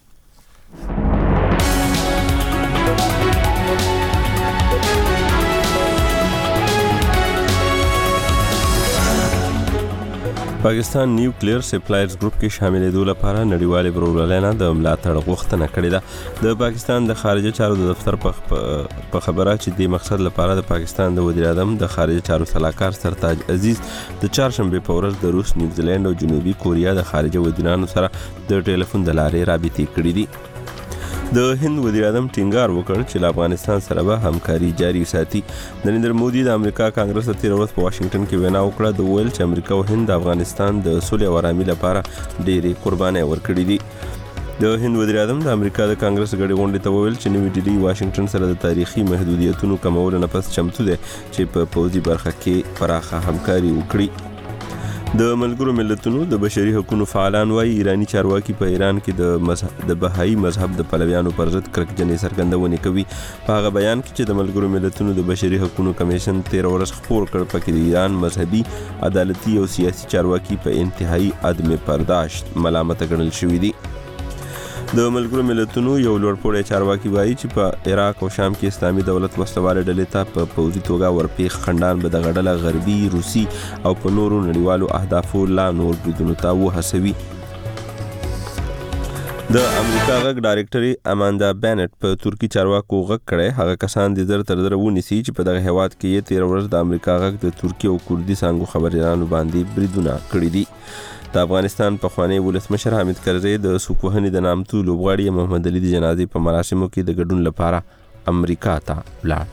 پاکستان نیوکلیر سپلایرز ګروپ کې شاملېدو لپاره نړیوالې ورورولۍ د ملاتړ غوښتنه کړې ده. د پاکستان د خارجه چارو د دفتر په خبره چې د مقصد لپاره د پاکستان د وزیر اعظم د خارجه چارو سلاکار سرتاج عزیز د چهارشنبه په ورځ د روس، نیوزیلند او جنوبي کوریا د خارجه وزیرانو سره د ټلیفون د لارې رابطې کړې دي. د هند وزیر اعظم ټینګار وکړ چې له افغانستان سره به همکاري جاري ساتي. نریندر مودي د امریکا کانګرس ته تیر ورځ په واشنگټن کې وینا وکړه. د ویل چې امریکا او هند د افغانستان د صلح او آرامۍ لپاره ډېرې قربانۍ ورکړې دي. د هند وزیر اعظم د امریکا د کانګرس غړي غونډې ته ویل چې نوې ډیلی واشنگټن سره د تاریخي محدودیتونو کمولو نه پس چمتو دی چې په پوځي برخه کې پراخه همکاري وکړي. د ملګرو ملتونو د بشري حقوقو فعالان وايي ایرانی چارواکي په ایران کې د بهایي مذهب د پلویانو پر ضد کرکجنې څرګندونې کوي. په هغه بیان کې چې د ملګرو ملتونو د بشري حقوقو کمیشن 13 ورځ خپور کړ، پکې د ایران مذهبي، عدالتي او سیاسي چارواکي په انتهایی عدم برداشت ملامت ګڼل شوي دي. د ملګرو ملتونو یو لوړپوړی چارواکي وایي چې په عراق او شام کې اسلامي دولت وسلوالې ډلې ته په پوځي توګه ورپېښ خنډان به دغه ډله غربي، روسي او په نورو نړیوالو اهدافو لا نور بریدونو ته وهڅوي. د امریکا غږ ډایرکټري اماندا بینټ په ترکی چارواکو غږ کړی. هغه کسان د زر تر زر ونیسي چې په دغه هیواد کې یې 13 ورځ د امریکا غږ د ترکی او کردي څانګو خبريالانو باندې بریدونه کړي دي. د افغانستان پخوانی ولسمشر حامد کرزی د سوکوهنې د نامتو لوبغاړي محمد علي د جنازې په مراسمو کې د ګډون لپاره امریکا ته ولاړ.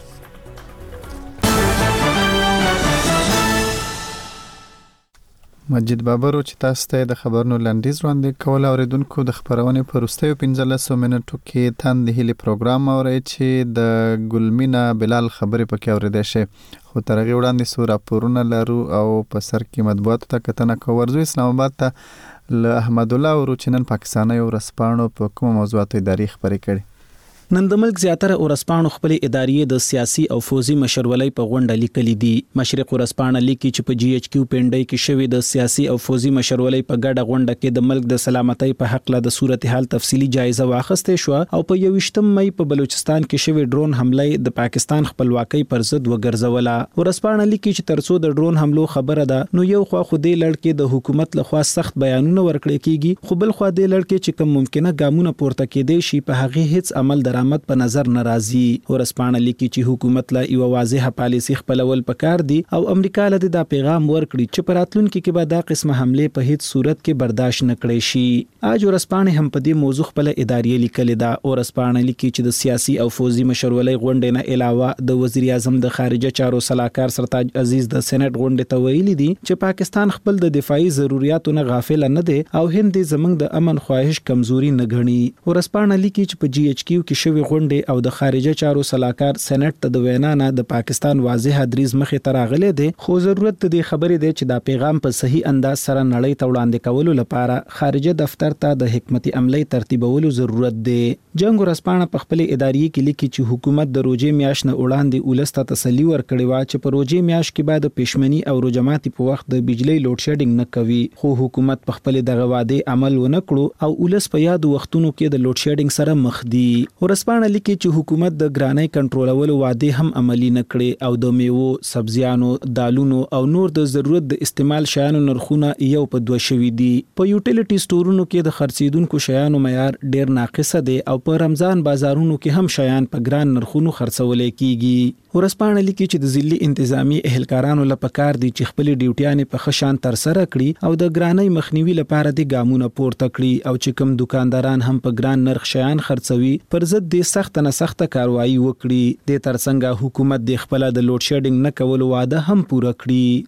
مجید بابرو چې تاسو ته د خبرونو لنډیز وړاندې کول. اوریدونکو د خبرونې په وروستیو 15 منټو کې تند هلي پروګرام اوري چې د ګلمینا بلال خبرې پکې اوریدل شي. خو تر هغه وړاندې سو راپورونه لرو او په سر کې مطبوعاتو ته کتنه کوو. ورځو اسلام آباد ته له احمد الله ورچنن پاکستاني ورسپانو په کوم موضوعاتو اداري خبرې کړي. نن د ملک زیاتره ورسپانو خپل ادارې د سیاسي او فوزي مشرولۍ په غونډه لیکلي دي. مشرق ورسپانه لیکي چې په GHQ پنډۍ کې شوې د سیاسي او فوزي مشرولۍ په ګډه غونډه کې د ملک د سلامتۍ په حق له د صورتحال تفصیلی جایزه واخیستې شو او په 21 مې په بلوچستان کې شوې ډرون حمله د پاکستان خپلواکۍ پر ضد وګرځوله. ورسپانه لیکي چې ترڅو د ډرون حملو خبره ده نو یو خوا خو دې لړ د حکومت لخوا سخت بیانونه ورکړل کیږي، خو بل خوا دې لړ چې کوم ممکنه ګامونه پورته کېدې شي په هغه هیڅ عمل درآمد په نظر ناراضي. ورسپانه لیکي چې حکومت لا یو واضحه پالیسي خپلول پکار دي او امریکا له دا پیغام ورکړي چې پراتلونکو کې به دا قسمه حمله په هیڅ صورت کې برداشت نه کړي شي. اج ورسپانه هم په دې موضوع خپل ادارې لیکلې ده. ورسپانه لیکي چې د سیاسي او فوزي مشرولۍ غونډې نه علاوه د وزیر اعظم د خارجه چارو سلاکار سرتاج عزیز د سېنات غونډې ته ویلي دي چې پاکستان خپل د دفاعي ضرورتونو نه غافل نه دي او هند زمنګ د امن خواهش کمزوري نه غني. ورسپانه لیکي چې په GHQ کې شوی غونډې او د خارجه چارو سلاکار سېنات ته د وینا نه د پاکستان واضح دریز مخې ته راغلي دي، خو ضرورت د خبرې دی چې دا پیغام په صحیح انداز سره نړۍ ته وړاندې کولو لپاره خارجه دفتر ته د حکمت عملی ترتیبولو ضرورت دی. جنگ ورسپانه په خپل ادارې کې لیکي چې حکومت د روزې میاشت نه وړاندې ولسته تسلی ورکړې و چې په روزې میاشت کې بعد پښمنی او روجماتي په وخت د بجلی لوډ شیډینګ نه کوي، خو حکومت په خپل دغه وعده عمل ونه کړو او ولس په یاد وختونو کې د لوډ شیډینګ سره مخ دي. ورسپانه لیکي چې حکومت د ګرانۍ کنټرولولو وعده هم عملی نه کړي او د میوو، سبزیانو، دالونو او نور د ضرورت د استعمال شیانو نرخونه یو په دوه شوي دي. په یوټیلیټي سټورونو کې د خرڅیدونکو شیانو معیار ډیر ناقصه دی او په رمضان بازارونو کې هم شیان په ګران نرخونو خرڅول کیږي. ورسپانه لیکي چې د ضلعي انتظامی اهلکارانو لپاره کار دي چې خپل ډیوټیانې په خشان تر سره کړي او د ګرانۍ مخنیوي لپاره د ګامونه پورته کړي او چې کوم دکانداران هم په ګران نرخ شیان خرڅوي پر ضد د سخت نه سخت کاروایی وکړي. د ترڅنګ حکومت د خپل د لوډ شیډینګ نه کولو وعده هم پوره کړي.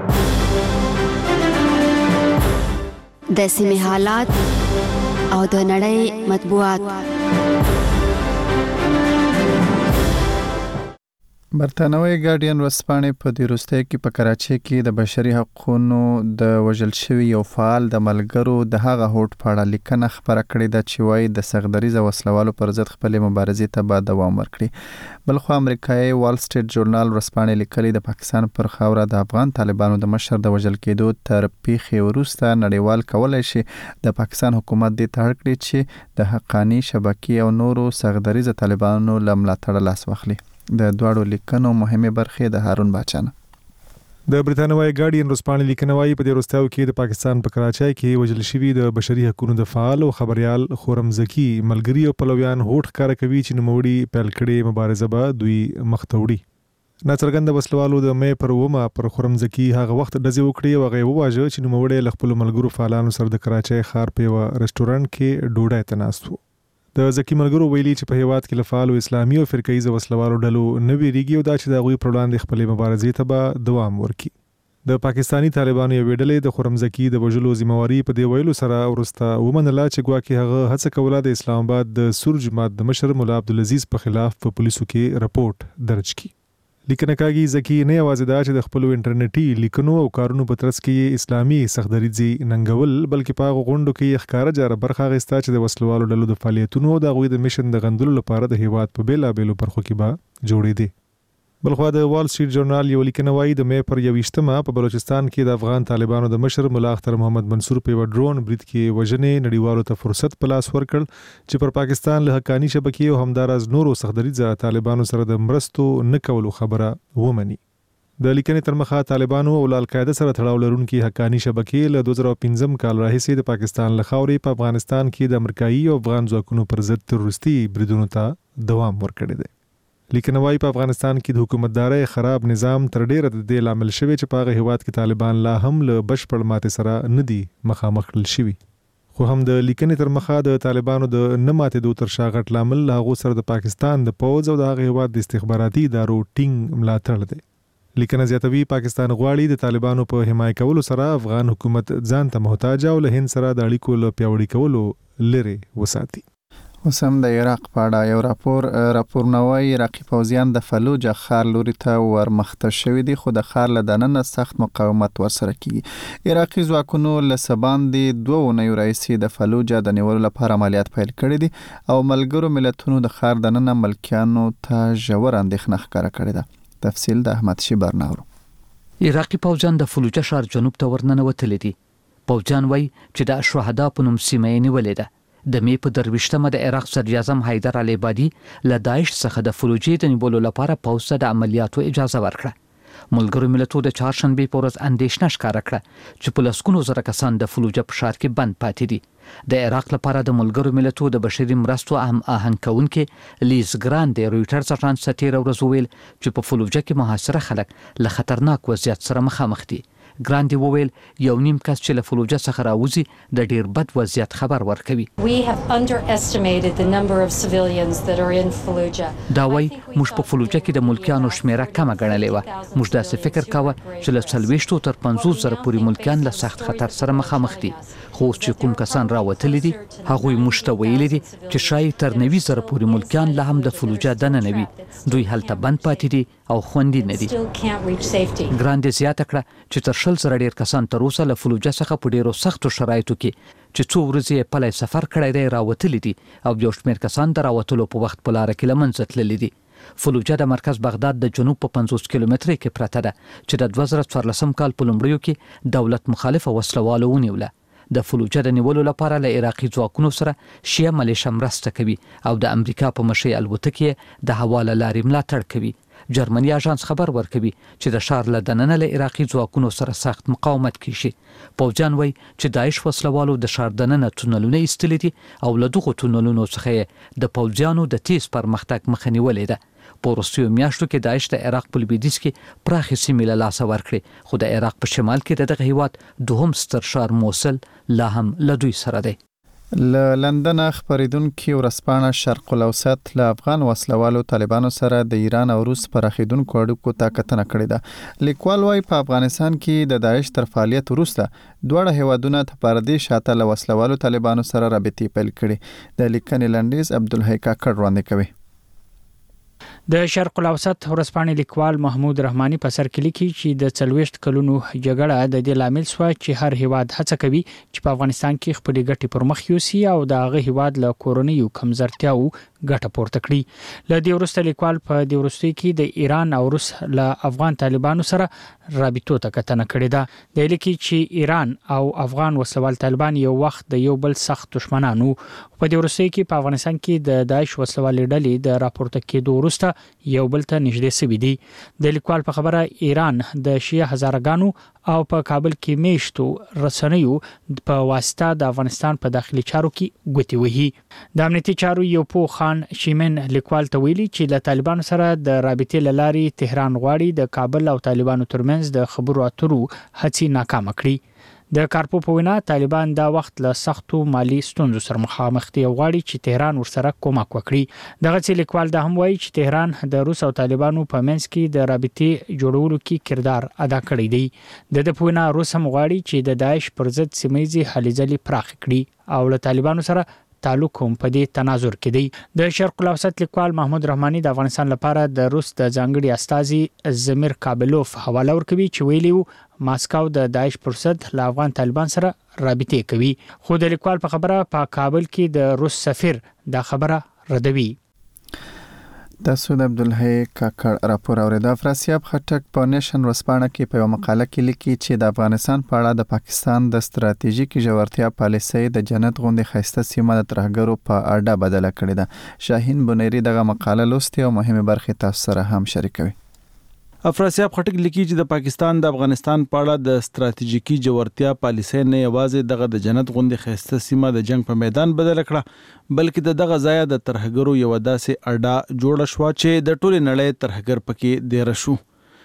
د سیمې حالات او د نړۍ مطبوعات. برتانوي ګارډین ورځپاڼې په دې وروستۍ کې په کراچۍ کې د بشري حقوقو د وژل شوي یو فعال د ملګرو د هغه هوټ په اړه لیکنه خپره کړې ده چې وایي د سغدریزه وسلوالو پر ضد خپلې مبارزې ته به دوام ورکړي. بلخو امریکایي وال سټریټ جورنال ورځپاڼې لیکلي د پاکستان پر خاوره د افغان طالبانو د مشر د وژل کېدو تر پیښې وروسته نړیوال کولای شي د پاکستان حکومت دې ته اړ کړي چې د حقانی شبکې او نورو سغدریزه طالبانو له ملاتړ لاس واخلي. د دوړو لیکنو مهمه برخه د هارون باچانه. د برتانوي ګارډین ورځپاڼې لیکنه وايي په دې وروستیو کې د پاکستان په کراچۍ کې وژل شوي د بشري حقوقو د فعال او خبريال خورم زکی ملګری او پلویان هوټ ښکار کوي چې نوموړي پیل کړي مبارزه به دوی مختوړي. ناڅرګند وسلوالو د مې پر ومه پر خورم زکی هغه وخت دځي وکړي او هغه وواژه چې نوموړي ل خپل ملګرو فعالانو سره د کراچۍ ښار په رېسټورانټ کې ډوډۍ تناستو. د زکی ملګرو ویلي چې په هیواد کې لفعال او اسلامي او فرقه‌ایز وسلوالو ډلو نوې ریګي او دا چې د غوي پر وړاندې خپل مبارزې ته به دوام ورکړي. د پاکستانی طالبانو یو ډلې د خورم زکی د وژلو ذمہواری په دی ویلو سره ورسته ومنله چې ګواکې هغه هڅه کوله د اسلام آباد د سور جماعت د مشر مولا عبدالعزيز په خلاف په پولیسو کې رپورت درج کړي. لیکنه کاږي زکی نه یوازې دا چې د خپل انټرنیټي لیکنو او کارونو په ترڅ کې اسلامي سخدریزي ننګول بلکې په غونډو کې ښکارا جاره برخه غستا چې د وسلوالو ډلو د فعالیتونو د غوي د میشن د غندلو لپاره د هیواد په بیلا بیلو برخو کې به جوړې دي. بلخو د وال سټریټ جورنال یو لیکنه وايي د مې پر 28 په بلوچستان کې د افغان طالبانو د مشر مولا اختر محمد منصور په ډرون برید کې وژنې نړیوالو ته فرصت په لاس ورکړ چې پر پاکستان له حقانی شبکې او همدارز نورو سخدریزه طالبانو سره د مرستو نه کولو خبره ومني. د لیکنې تر مخه طالبانو او القاعده سره تړاو لرونکي حقانی شبکې له 2015 کال راهیسې د پاکستان له خاورې په افغانستان کې د امریکایي او افغان ځواکونو پر ضد تروریستي بریدونو ته دوام ورکړی دی. لیکنه وايي په افغانستان کې د حکومتداري خراب نظام تر ډیره د دې لامل شوی چې په هیواد کې طالبان لا هم له بشپړ ماته سره ندي مخامخ کړل شوی. خو هم د لیکنې تر مخه د طالبانو د نه ماته دوه تر شاغټ لامل هغه سره د پاکستان د پوز او د هیواد د استخباراتي ادارو ټینګ ملاتړ دی. لیکنه زیاتوي پاکستان غواړي د طالبانو په حمایت کولو سره افغان حکومت ځان ته محتاج او له هند سره د اړیکو له پیاوړي کولو لري وساتي. وسم د عراق په اړه یو راپور نوای عراقي پوځیان د فلوجه ښار لوري ته ورمخته شوې دي خو د ښار له دننه سخت مقاومت ورسره کیږي. عراقي ځواکونو له سباندې 2 اونۍ راځي د فلوجه د نیولو لپاره عملیات پیل کړي دي او ملګرو ملتونو د ښار دننه ملکیانو ته ژور اندېښنه ښکاره کړې ده. تفصیل د احمد شي برناورو. عراقي پوځیان د فلوجه ښار جنوب ته ورننوتلي دي. پوځیان وایي چې د شهدا په نوم سیمه یې نیولې ده. د مې په درويشتمه د عراق صدر اعظم حیدر علي بادي له داعش څخه د فلوجې د نیولو لپاره پوځ ته د عملیاتو اجازه ورکړه. ملګرو ملتونو د چهارشنبه په ورځ اندېښنه ښکاره کړه چې په لسګونو زره کسان د فلوجه په ښار کې بند پاتې دي. د عراق لپاره د ملګرو ملتونو د بشري مرستو اهم آهنګ کوونکې لیز ګراند رويټرز اژانس ته تیر ورځ وویل چې په فلوجه کې محاصره خلک له خطرناک وضعیت سره مخامخ دي. ګراندي وویل یو نیم کس چې له فلوجه څخه راوځي د ډیر بد وضعیت خبر ورکوي. دا وایي موږ په فلوجه کې د ملکیانو شمیره کمه ګڼلې وه. موږ داسې فکر کاوه چې له 40 تر 50 زره پورې ملکیان له سخت خطر سره مخامخ دي. خو چې کوم کسان راوتلي دي هغوی موږ ته ویلي دي چې شاید تر 90 زره پورې ملکیان له هم د فلوجه دننه وي. دوی هلته بند پاتې دي او خوندي نه دي. ګراندي زیاته کړه چې تر 20 زره ډیر کسان تر اوسه له فلوجه څخه په ډیرو سختو شرایطو کې چې 2 ورځې په لای سفر کړی دی راوتلي دي او یو شمېر کسان د راوتلو په وخت په لار کې لمنځه تللي دي. فلوجه د مرکز بغداد د جنوب په 50 کیلومترۍ کې پرته ده چې د 2014 کال په لومړیو کې دولت مخالفه وسلوالو ونیوله. د فلوجه د نیولو لپاره له عراقي ځواکونو سره شیعه ملیشه مرسته کوي او د امریکا په مشرۍ الوتکې د هوا له لارې ملاتړ کوي. جرمني اژانس خبر ورکوي چې د ښار له دننه له عراقي ځواکونو سره سخت مقاومت کیږي. پوځیان وایي چې داعش وسلوالو د ښار دننه تونلونه ایستلي دي او له دغو تونلونو څخه د پوځیانو د تیز پرمختګ مخه نیولې ده. په وروستیو میاشتو کې داعش د عراق په لویدیځ کې پراخې سیمې له لاسه ورکړې خو د عراق په شمال کې د دغه هیواد دوهم ستر ښار موصل لا هم له دوی سره دی. له لندن خبریدونکو ورسپانه شرق الاوسط له افغان وسلوالو طالبانو سره د ایران او روس پراخیدونکو اړیکو ته کتنه کړې ده. لیکوال وايي په افغانستان کې د داعش تر فعالیت وروسته دوه هیوادونه ته پردې شاته له وسلوالو طالبانو سره رابطې پیل کړې. د لیکنې لنډیز عبدالحی کاکړ وړاندې کوي. د شرق الاوسط ورځپاڼې لیکوال محمود رحماني په سر کې لیکي چې د 40 کلونو جګړه د دې لامل شو چې هر هیواد هڅه کوي چې په افغانستان کې خپل ګټې پر مخ یوسي او د هغه هیواد له کورنیو کمزورتیاو ګټه پورته کړي. له دې وروسته لیکوال په دې وروستي کې د ایران او روس له افغان طالبانو سره رابطو ته کتنه کړې ده. د لیکي چې ایران او افغان وسلوال طالبان یو وخت د یو بل سخت دشمنانو. په دې وروستي کې په افغانستان کې د داعش وسلوال ډلې د راپورته کېدو وروسته یو بل ته نږدې شوي دي. د لیکوال په خبره ایران د شیعه هزارګانو او په کابل کې میشتو رسنیو په واسطه د افغانستان په داخلي چارو کې ګوتې وهي. د امنیتي چارو یو پوه خان شیمن لیکوال ته ویلي چې له طالبانو سره د رابطې لاري تهران غواړي د کابل او طالبانو ترمنځ د خبرو اترو هڅې ناکام کړي. د کارپو په وینا طالبان دا وخت له سختو مالی ستونزو سره مخامخ دي او غواړي چې تهران ورسره کومک وکړي. دغه چې لیکوال دا هم وایي چې تهران د روس او طالبانو په منځ کې د رابطې جوړولو کې کردار ادا کړی دی. د دې په وینا روس هم غواړي چې د داعش پر ضد سیمایي هلې ځلې پراخ کړي او له طالبانو سره تعلق هم په دې تناظر کې دی. د شرق الاوسط لیکوال محمود رحماني د افغانستان لپاره د روس د ځانګړي استازي زمیر کابلوف حواله ورکوي چې ویلي ماسکو د داعش پر ضد له افغان طالبان سره رابطې کوي. خو د لیکوال په خبره په کابل کې د روس سفیر دا خبره ردوي. د سود عبدالحی کاکړ راپور اورید. افراسیاب خټک په نیشن ورځپاڼه کې په یو مقاله کې لیکي چې د افغانستان په اړه د پاکستان د ستراتیژیک ژورتیا پالیسۍ د جنت غوندې ښایسته سیمه د ترهګرو په اډه بدله کړې ده. شاهین بنيري دغه مقاله لوستي او مهمه برخه تاسو سره هم شریکوي. افراسیاب خټک لیکي چې د پاکستان د افغانستان په اړه د ستراتیژیکي جوړتیا پالیسۍ نه یوازې دغه د جنت غوندې ښایسته سیمه د جنگ په میدان بدل کړه بلکې دغه ځای د ترهګرو یو داسې اډه جوړه شو چې د ټولې نړۍ ترهګر پکې دیر شو.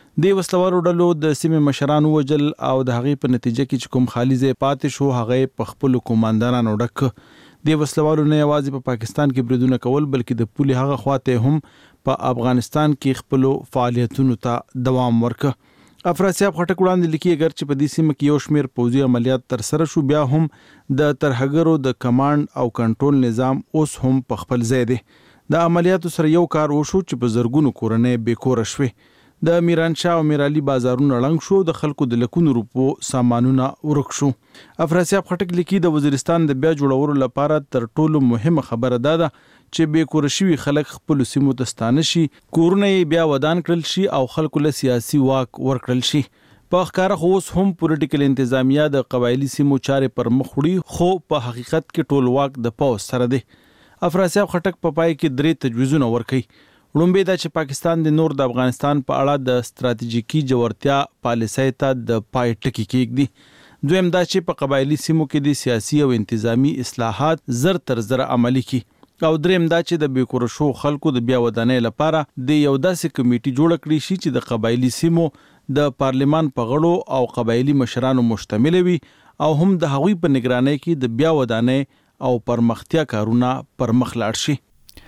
د وسلوالو ډلو د سیمې مشرانو وجل او د هغې په نتیجه کې چې کوم خالي ځای پاتې شو هغه په خپل کمانډرانو ډک. د وسلوالو نه یوازې په پاکستان کې بریدونه کول بلکې د پولي هغه خواته هم په افغانستان کې خپل فعالیتونو ته دوام ورکړ. افراسیاب خټک وړاندې لیکي اگر چې په دې سیمه کې یو شمېر پوځي عملیات تر سره شو بیا هم د ترهګرو د کمانډ او کنټرول نظام اوس هم په خپل ځای دی. د عملیاتو سره یو کار وشو چې په زرګونو کورنۍ بیکوره شوې. د میرانشاه او میرعلي بازارونو ړنګ شو د خلکو د لکونو روپو سامانونه ورک شو. افراسیاب خټک لیکي د وزیرستان د بیا جوړولو لپاره تر ټولو مهمه خبره ده چې بیکوره شوي خلک خپل سیمو ته ستانه شي کورونه بیا ودان کړل شي او خلکو له سیاسي واک ورکړل شي. په ښکاره خو اوس هم پولیټیکل انتظامیه د قبایلی سیمو چارې پر مخ وړي خو په حقیقت کې ټول واک د پوځ سره دی. افراسیاب خټک په پای کې 3 تجویزونه ورکړي. لومبي دا چې پاکستان د نور د افغانستان په اړه د ستراتیژیکي جوړتیا پالیسۍ ته د پای ټکی کېږدي. دویم دا چې په قبایلی سیمو کې د سیاسي او انتظامی اصلاحات زر تر زر عملی کی. او دریم دا چې د بیکوره شو خلکو د بیا ودانۍ لپاره د یو داسې کمیټي جوړ کړي شي چې د قبایلی سیمو د پارلیمان په غړو او قبایلی مشرانو مشتمل وي او هم د هغوی په نگرانۍ کې د بیا ودانۍ او پرمختیا کارونه پر مخ لاړ شي.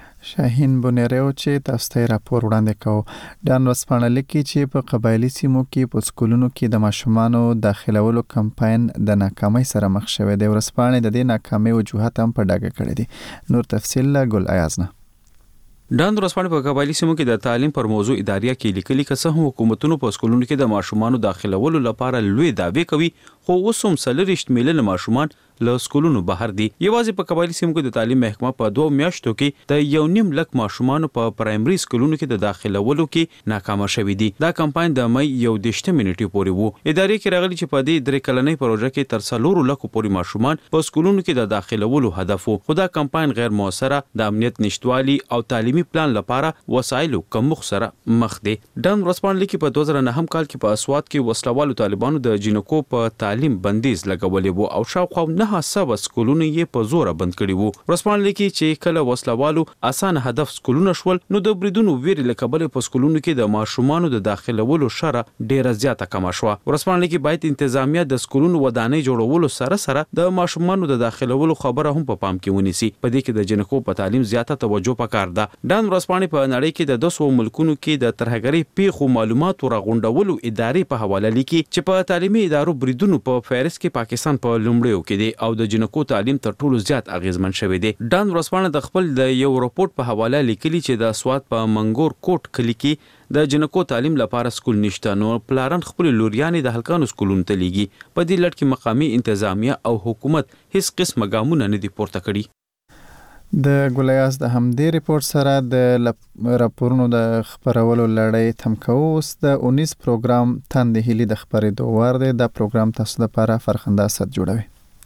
شاهین بنيري چې تاسو ته راپور وړاندې کوو. ډان ورځپاڼه لیکي چې په قبایلی سیمو کې په سکولونو کې د ماشومانو داخلولو کمپاین د ناکامۍ سره مخ شوی دی. ورځپاڼه د دې ناکامۍ وجوهات هم په ډاګه کړي دي. نور تفصیل له ګل ایاز نه. ډان ورځپاڼه په قبایلی سیمو کې د تعلیم پر موضوع اداریه کې لیکلي که څه هم حکومتونو په سکولونو کې د ماشومانو داخلولو لپاره لوی دعوی کوي خو اوس هم 40 میلیونه ماشومان له سکولونو بهر دي. یوازې په قبایلی سیمو کې د تعلیم محکمه په 2 میاشتو کې د 1.5 لک ماشومان په پرایمري سکولونو کې د داخلولو کې ناکام شوي دي. دا کمپاین د مې 11 منټې پورې وو. ادارې کې راغلي چې په دې 3 کلنۍ پروژه کې تر 4 لکو پورې ماشومان په سکولونو کې د داخلولو هدف وو. خو دا کمپاین غیر موثره د امنیت نشټوالي او تعلیمي پلان لپاره وسایلو کمښت سره مخ دي. ډان ورځپاڼه لیکي په 2009 کال کې په اسوات کې وسلوالو طالبانو د جنکو په تعلیم بندیز لګولې وو او شاوخوا 9 سکولونه یې په زور بند کړي وو. ورځپاڼه لیکي چې کله وسلوالو اسانه هدف سکولونه شول نو د بریدونو ویري لکبل په سکولونو کې د ماشومانو د داخلولو شره ډیره زیاته کم شوه. ورځپاڼه لیکي باید انتظامیه د سکولونو ودانۍ جوړولو سره سره د ماشومانو د داخلولو خبره هم په پام کې ونیسي. په دې کې د جنکو په تعلیم زیاته توجه پکار ده. ډان ورځپاڼه په نړۍ کې د 200 ملکونو کې د ترهګرۍ پیښو معلومات راغونډولو ادارې په حواله لیکي چې په تعلیمي ادارو بریدونو په فهرست کې پاکستان په لومړیو کې دی او د جنکو تعلیم تر ټولو زیات اغیزمن شوی دی. ډان ورځپاڼه د خپل د یو راپورټ په حواله لیکلي چې د سوات په منګور کوټ کلی کې د جنکو تعلیم لپاره سکول نشته، نو پلاران خپل لوریانې د هلکانو سکولونو ته لیږي. په دې لړ کې مقامي انتظامیه او حکومت هیڅ قسمه ګامونه نه دي پورته کړي. د ګولیاس د همدې ریپورت سره د راپورونو د خبرولو لړۍ تم کوو. اوس د 19 پروګرام تاندې هیلي د خبرېدو وار دی. دا پروګرام تاسو لپاره فرخنده اسد جوړوي.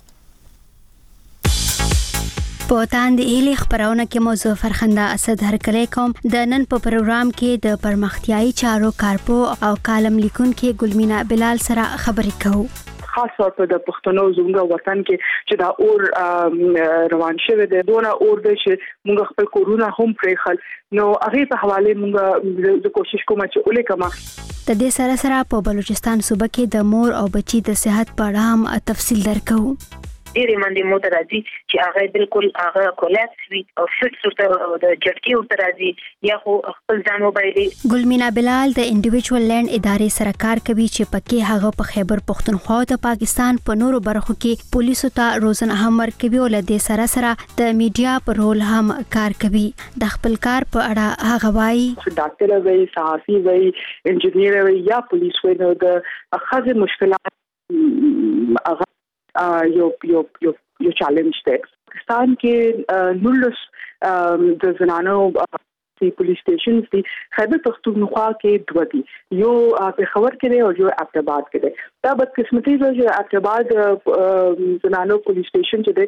په تاندې هیلي خبرونه کې موضوع فرخنده اسد هرکلی کوم. د نن په پروګرام کې د پرمختیايي چارو کارپو او کالم لیکونکو ګلمینا بلال سره خبرې کوو. خاص طور په د پښتنو زموږ وطن کې چې دا اور روان شوی دی، دونه اور دی چې موږ خپل کورونه هم پرېخل. نو هغه په حواله موږ د کوشش کوم چې ولیکم. د دې سره په بلوچستان صوبه کې د مور او بچي د صحت په اړه هم تفصیل درکو. ډېرې منډې مو ته راځي چې هغه بالکل هغه کولاپس وي او فټ ورته د جټکي ورته راځي یا خو خپل ځان وبایلي. ګلمینا بلال د انډیویډوال لینډ ادارې سره کار کوي چې پکې هغه په خیبر پختونخوا او پاکستان په نورو برخو کې پولیسو ته روزنه هم ورکوي او له دې سره د میډیا په رول هم کار کوي. د خپل کار په اړه هغه وایي ډاکټر وي، صحافي وي، انجینیر وي یا پولیس وي، نو د خاصه مشکلات هغه یو چیلنج دی. پاکستان کې نورلس د زنانو پولیس سټیشنز دي. خیبر پختونخوا کې دوه دي، یو پېښور کې دی او یو ابټاباد کې دی. دا بدقسمتي ده چې ابټاباد زنانو پولیس سټیشن چې دی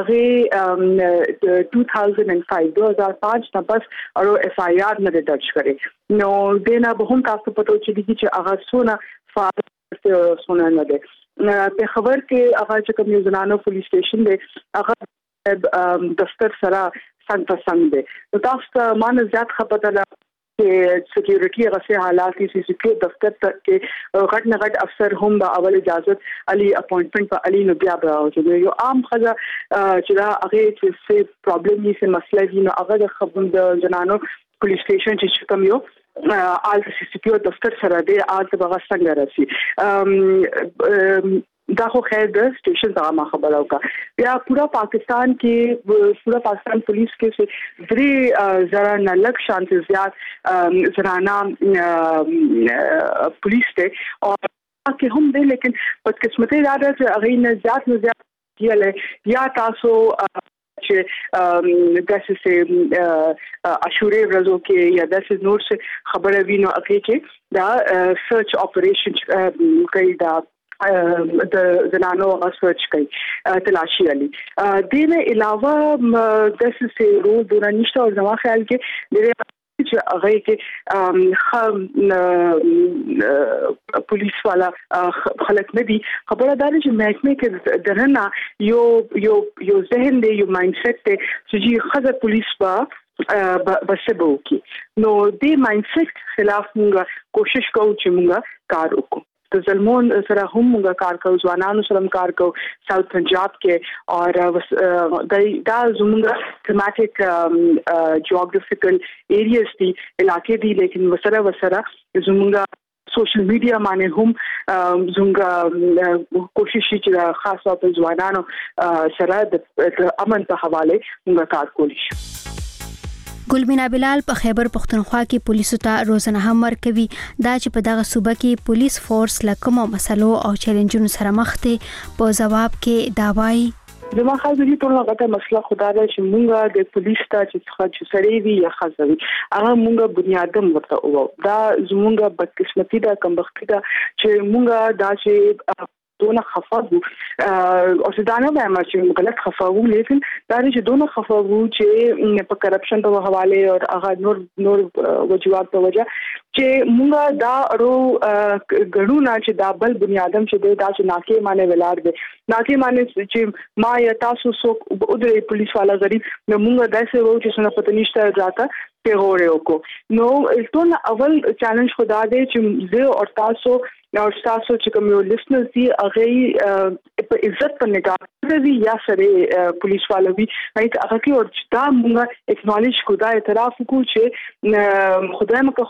هغه 2005 نه بس او اف آی آر نه درج کړي. نو دینه به هم تاسو پته چې هغه څونه سونه نه ده. په خبر کې هغه چې کوم زنانو پولیس سټیشن دی هغه دفتر سره څنګه په څنګه دی. نو تاسو ته مانه زیات خبره ده چې سکیورټي هغه حالات چې سکیورټي دفتر کې غټ نه غټ افسر هم د اول اجازه علي اپوینټمنټ په علي نو بیا راوځي. یو عام خزه چې دا هغه چې پرابلم یې څه مسله وي نو هغه د خبر د زنانو پولیس سټیشن چې کوم یو آل سکیورټي دفتر سره دی آل ته بغا څنګه راسي. دا خو خیر د سټیشن څخه ما خبره وکړه. بیا پورا پاکستان پولیس کې 3,000 نه لږ شانتي زیات زنانه پولیس ته او کې هم دی، لیکن بدقسمتي دا ده چې هغه نه زیات یا تاسو چې داسې اشوري ورځو کې یا داسې نور څه خبره وینو اکه چې دا سرچ اپریشن کوي، دا د زنانو سرچ کوي، تلاشي علي. دینه علاوه داسې رول دونه نشته او زما خیال کې چې هغه کې پولیس والا خلک نه دي. خبره دا چې محکمه کې درنه یو ذهن دی، یو مایند سیټ دی چې خزه پولیس بسبو کی. نو دې مایند سیټ خلاف موږ کوشش کوو چې موږ کار وکړو. د ظلمون سره هم موږ کار کوو، ځوانانو سره کار کوو ساوث پنجاب کې او دا زموږ تھیماټک جیوغرافیکل ایریاز دي، علاقې دي، لیکن وسره زموږ سوشل میډیا باندې هم زموږ کوشش چې خاص طور په ځوانانو سره د امن په حواله موږ کار کولی شو. ګلمینا بلال په خیبر پختونخوا کې پولیسو ته روزنه هم ورکوي. دا چې په دغه صوبه کې پولیس فورس لکه مسلو او چیلنجونو سره مخ دي. په جواب کې دا وایي زما خاص دي ټول غته مسله خدای چې مونږه د پولیس ته چې سړی وي یا خاصوي هغه مونږه بنیادم ورته وو. دا زمونږه بدقسمتي ده، کمبختي ده چې مونږه دا چې دونه خفاو او سودانه به ما چې غلط خفاو، لیکن دا چې دونه خفاو چې په کرپشن په حواله او هغه نور وجوهات په وجه چې مونږه دا ورو غړونا چې دا بل بنیادم چې دا چې ناکې معنی ولار دي، ناکې معنی چې ما یا تاسو سو او د پولیس والا غریب نو مونږه داسې وو چې څنګه پته نشته راته پیغورې وکړو. نو ټول اول چیلنج خدا دې چې زه او تاسو چې کوم یو لیسنر دي هغه په عزت په نگاه کوي یا سره پولیس والا وي هغه کې او دا موږ اکنالج کو دا اعتراف کو چې خدای مکه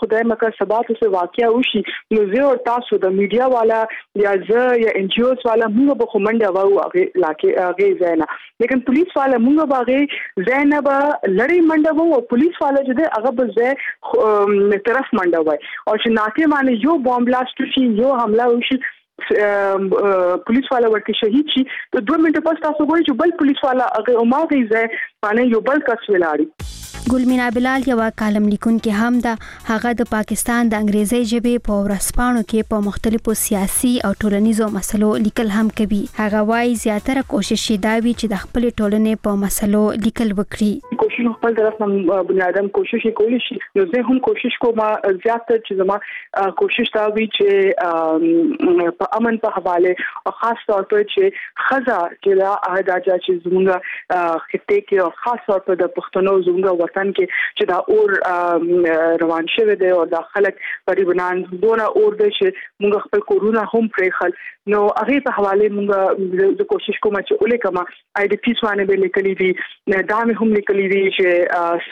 اگر سبا ته واقعیا وشي نو زه او تاسو د میډیا والا یا زه یا ان جی اوز والا موږ به کومنده وو هغه لاکه هغه زینا لیکن پولیس والا موږ باغې زینا به لړۍ منډه وو او پولیس والا چې د هغه به زه طرف منډه وای او چې ناکه باندې یو بم بلاست شي یو حمله وشي پولیس والا ورته شهید شي ته 2 منټه پس تاسو وایي چې بل پولیس والا هغه ماغي ځای باندې یو بل کس ولاړی ګلمینا بلال یو کالم لیکونکې هم ده. هغه د پاکستان د انګریزي ژبې په ورځپاڼو کې په مختلفو سیاسي او ټولنیزو مسلو لیکل هم کوي. هغه وايي زیاتره کوشش دا وی چې د خپل ټولنې په مسلو لیکل وکړي. کوشش خپل طرف نه بنیادم کوشش کولی شي نو زه هم کوشش کوم زیاتره چې زما کوشش دا وی چې په امن په حواله او خاص طور پر چې خزا چې دا اهداجا چې زموږه خطه کې او خاص طور پر د پښتنو زموږه وطن کې چې دا اور روان شوه دی او د خلک پریبنان دونه اور دی چې موږ خپل کورونا هم پرېخل نو هغه په حواله موږ د کوشش کوم چې اولې کما آی ډی پیس باندې به لیکلي دي دا مې هم لیکلي دي چې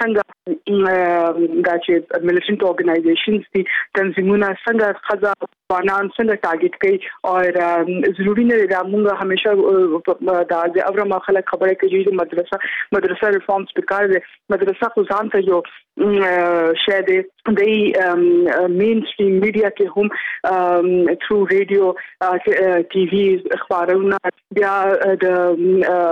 څنګه دا چې ملیټنټ اورګنایزیشنز دي تنظیمونه څنګه خزا قانون څنګه ټارګټ کوي او ضروری نه دی موږ همیشه د اورما خلک خبره کوي چې مدرسه ریفارمز پکار دي مدرسه خو ځان ته یو شاید د مین سټریم میډیا کې هم تھرو ریډیو ټي وي اخبارونه بیا د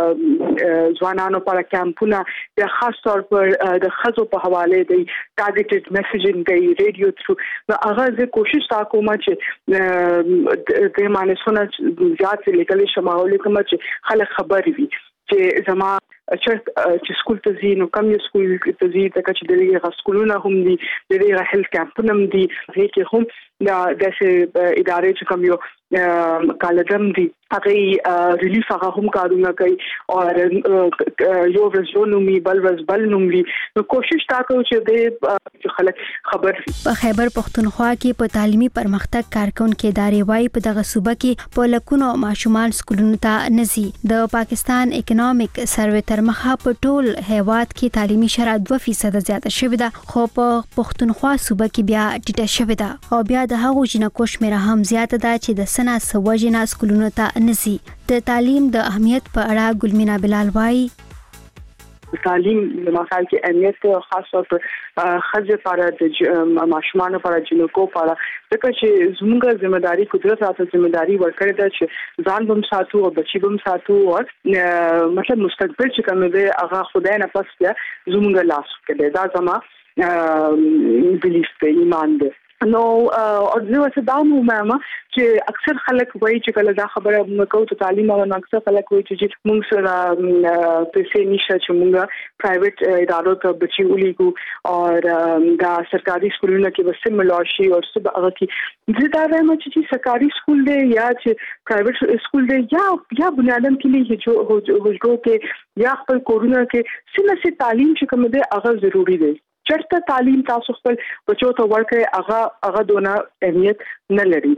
ځوانانو لپاره کیمپونه بیا خاص طور پر د خزو په حواله دی ټارګټډ میسیجینګ دی ریډیو تھرو نو هغه زه کوشش تا کوم چې د مانسونه زیات لیکل شمول کوم چې خلک خبر وي چې زما چې سکول ته ځي نو کوم یو سکول ته ځي ته چې د لږه سکولونه هم دي د لږه هیلث کیمپونه هم دي هغه هم د ادارې چې کوم یو کالجم دي هغه ریلیف هغه هم کارونه کوي او یو ورځونومي بل نومي نو کوشش تا کوو چې خلک خبر وي. په خیبر پختونخوا کې په تعلیمي پرمختګ کارکونکو ادارې وايي په دغه صوبه کې په لکونو ماشومان سکولونو ته نزي. د پاکستان اکونومیک سروې تر مخه په ټول هیواد کې تعلیمي شرایط 2% زیاته شوې ده خو په پختونخوا صوبه کې بیا ټیټه شوې ده او بیا د هغو جنکو شمېره هم زیاته ده چې د سنا سوجنا سکولونو ته نزي. د تعلیم د اهمیت په اړه ګلمینا بلال وايي تعلیم د مخال کې اهمیت او خاص طور پر خځې لپاره د ماشومان لپاره جنکو لپاره ځکه چې زموږه ځمېداري قدرت راته ځمېداري ورکړې ده چې ځان بم ساتو او بچي بم ساتو او مطلب مستقبل چې کوم دی هغه خدای نه پس بیا زموږه لاس کې دی دا زما بلیف دی ایمان دی نو او زه وسه دا مهمه چې اکثر خلک وایي چې کله دا خبره موږ کوو ته تعلیم او اکثر خلک وایي چې موږ سره پیسې نشته چې موږ پرایویټ ادارو ته بچي ولیکو او دا سرکاري سکولونو کې وسه ملاشي او څه هغه کې زه دا وایم چې سرکاري سکول دی یا چې پرایویټ سکول دی یا بنیادم کې هجرو کې یا خپل کورونا کې سمه تعلیم چې کوم دی هغه ضروری دی. چرته تعلیم تاسو خپل بچو ته ورکړئ هغه دونه اهمیت نه لري.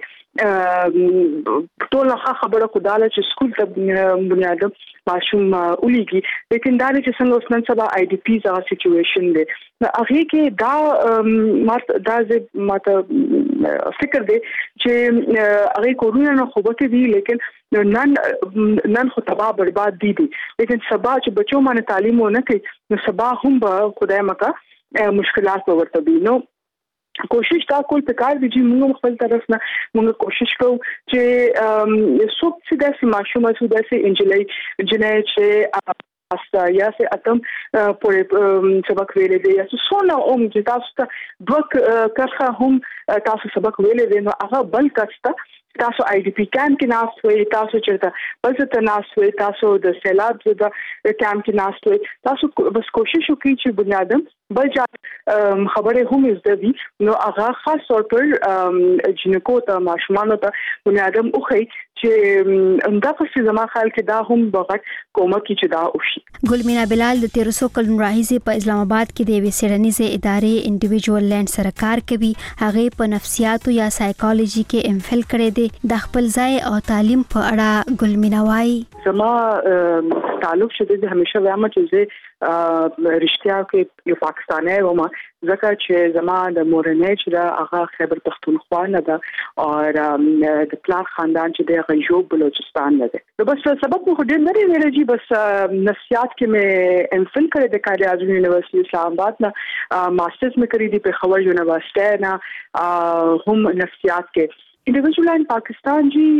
ټول خبره خداله چې سکول ته بنیادم ماشوم ولېږي لیکن دا چې څنګه اوس نن سبا آی ډی پی زغه سچويشن دی هغه کې دا ماته فکر دی چې هغه کورونا نه خوبته دی لیکن نن خو تباہ برباد دي لیکن سبا چې بچو باندې تعلیم ونه کوي نو سبا هم به خدای مکا مشکلات ورته دي. نو کوشش دا کول پکار دي چې موږ خپل طرف نه موږ کوشش کوو چې څوک چې د ماشومه څو د انجینر چې یا سه اتم پورې سبق ویلې دي یا څونه چې تاسو ته دوه کرخه هم تاسو سبق ویلې دي نو هغه بل کسته تاسو آی ډی پی کیمپ کې ناس وي تاسو چرته بل څه ناس وي تاسو د سیلاب د کیمپ کې ناس وي تاسو بس کوشش وکړئ چې بنیادم بل ځای خبره هم زده نو هغه خاص طور پر جنکو ته ماشومان ته بنیادم اوخی چې اندغه څه زما خیال کې دا هم بغټ کومه کې چې دا وشي. ګلمینا بلال د 1300 کلن راهیسې په اسلام آباد کې د وسیرنیزه ادارې انډیویډوال لینډ سره کار کوي. هغه په نفسیاتو یا سایکالوجي کې ام فل کړی دی. د خپل ځای او تعلیم په اړه ګلمینا وايي زما تعلق شته د همیشه وایم چې رښتیا کې یو پاکستاني ومه ځکه چې زما د مورنۍ چې دا هغه خیبر پختونخوا نه ده او د پلار خاندان چې د غیجو بلوچستان نه ده. نو بس سبب مو ډېر نه لري جی بس نفسیات کې مې امفل کړی د قائد اعظم یونیورسيټي اسلام آباد نه ماسترز مې کړی دی په خور یونیورسيټي نه هم نفسیات کې. انډیویډوال ان پاکستان جی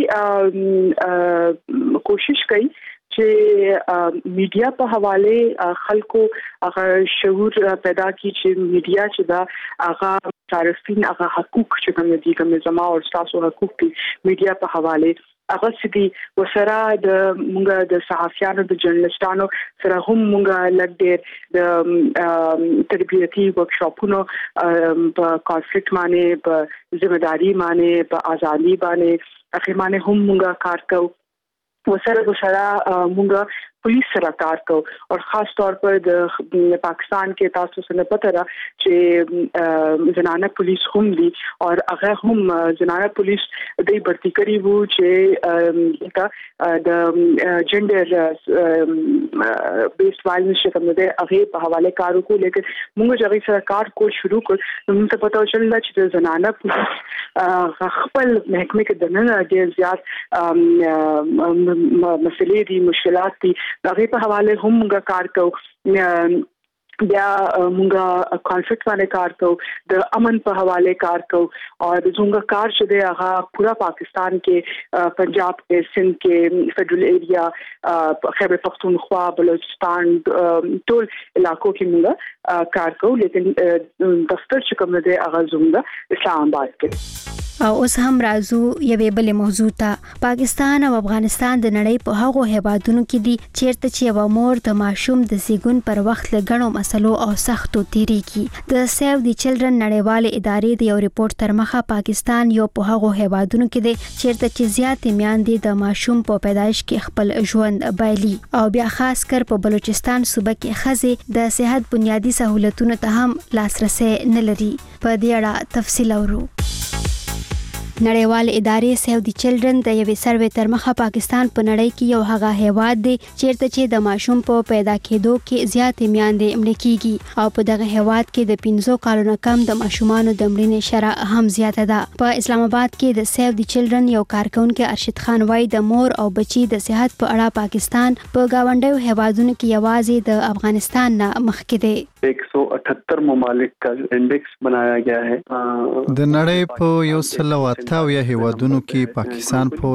کوشش کوي چې میډیا په حواله خلکو هغه شعور پیدا کی چې میډیا چې دا هغه صارفین هغه حقوق چې کوم دي کوم زما او تاسو حقوق دي میډیا په حواله هغه سدي وسره د مونږه د صحافیانو د جرنالستانو سره هم مونږه لګ ډېر د تربیتي ورکشاپونو په کانفلیکټ باندې په ځمېداري باندې په ازادي باندې اخی باندې هم مونږه کار کوو. وسره مونږه police سره کار کو او خاص طور پر د پاکستان کې تاسو سره پته را چې زنانه پولیس هم دي او هغه هم زنانه پولیس د برتی کړي وو چې د جندر بیس وایلنس چې کوم ده هغه په حواله کار وکړو لیکن موږ چې سره کار کول شروع کړ نو موږ ته پته وشول چې زنانه پولیس خپل محکمه کې دنه ډیر زیات مسلې دي مشکلات دي هغه په حواله هم موږ کار کوو. بیا موږ کانفلیکټ باندې کار کوو د امن په حواله کار کوو او زموږ کار چې دی هغه پورا پاکستان کې پنجاب کې سندھ کې فیډرل ایریا خیبر پختونخوا بلوچستان ټول علاقو کې موږ کار کوو لیکن دفتر چې کوم دی هغه زموږ اسلام آباد کې. او اوس هم راځو یوې بلې موضوع ته. پاکستان او افغانستان د نړۍ په هغو هیوادونو کې دي چیرته چې یو مور د ماشوم د زیږون پر وخت له غنو مسلو او سختو تیریږي. د سیو دی چلډرن نړیوال ادارې د یو ریپورت تر مخه پاکستان یو په هغو هیوادونو کې دي چیرته چې زیاتې میاندې د ماشوم په پیدایش کې خپل ژوند بایلي او بیا خاص کر په بلوچستان صوبه کې خزې د صحت بنیادی سہولتونو ته هم لاسرسي نه لري. په دې اړه تفصیل اورو. نړیوال ادارې سیو دی چلډرن د یوې سروې تر مخه پاکستان په نړۍ کې یو هغه هیواد دی چیرته چې د ماشوم په پیدا کېدو کې زیاتې میاندې مړه کیږي او په دغه هیواد کې د 15 کالونو کم د ماشومانو د مړینې شرح هم زیاته ده. په اسلام آباد کې د سیو دی چلډرن یو کارکونکو ارشد خان وای د مور او بچي د صحت په اړه پاکستان په گاونډیو هیوادونو کې یوازې د افغانستان نه مخکې دی. 178 ممالک کا انډیکس بنایا گیا ہے. د نړۍ په یو سلو یا هیوادونو کې پاکستان په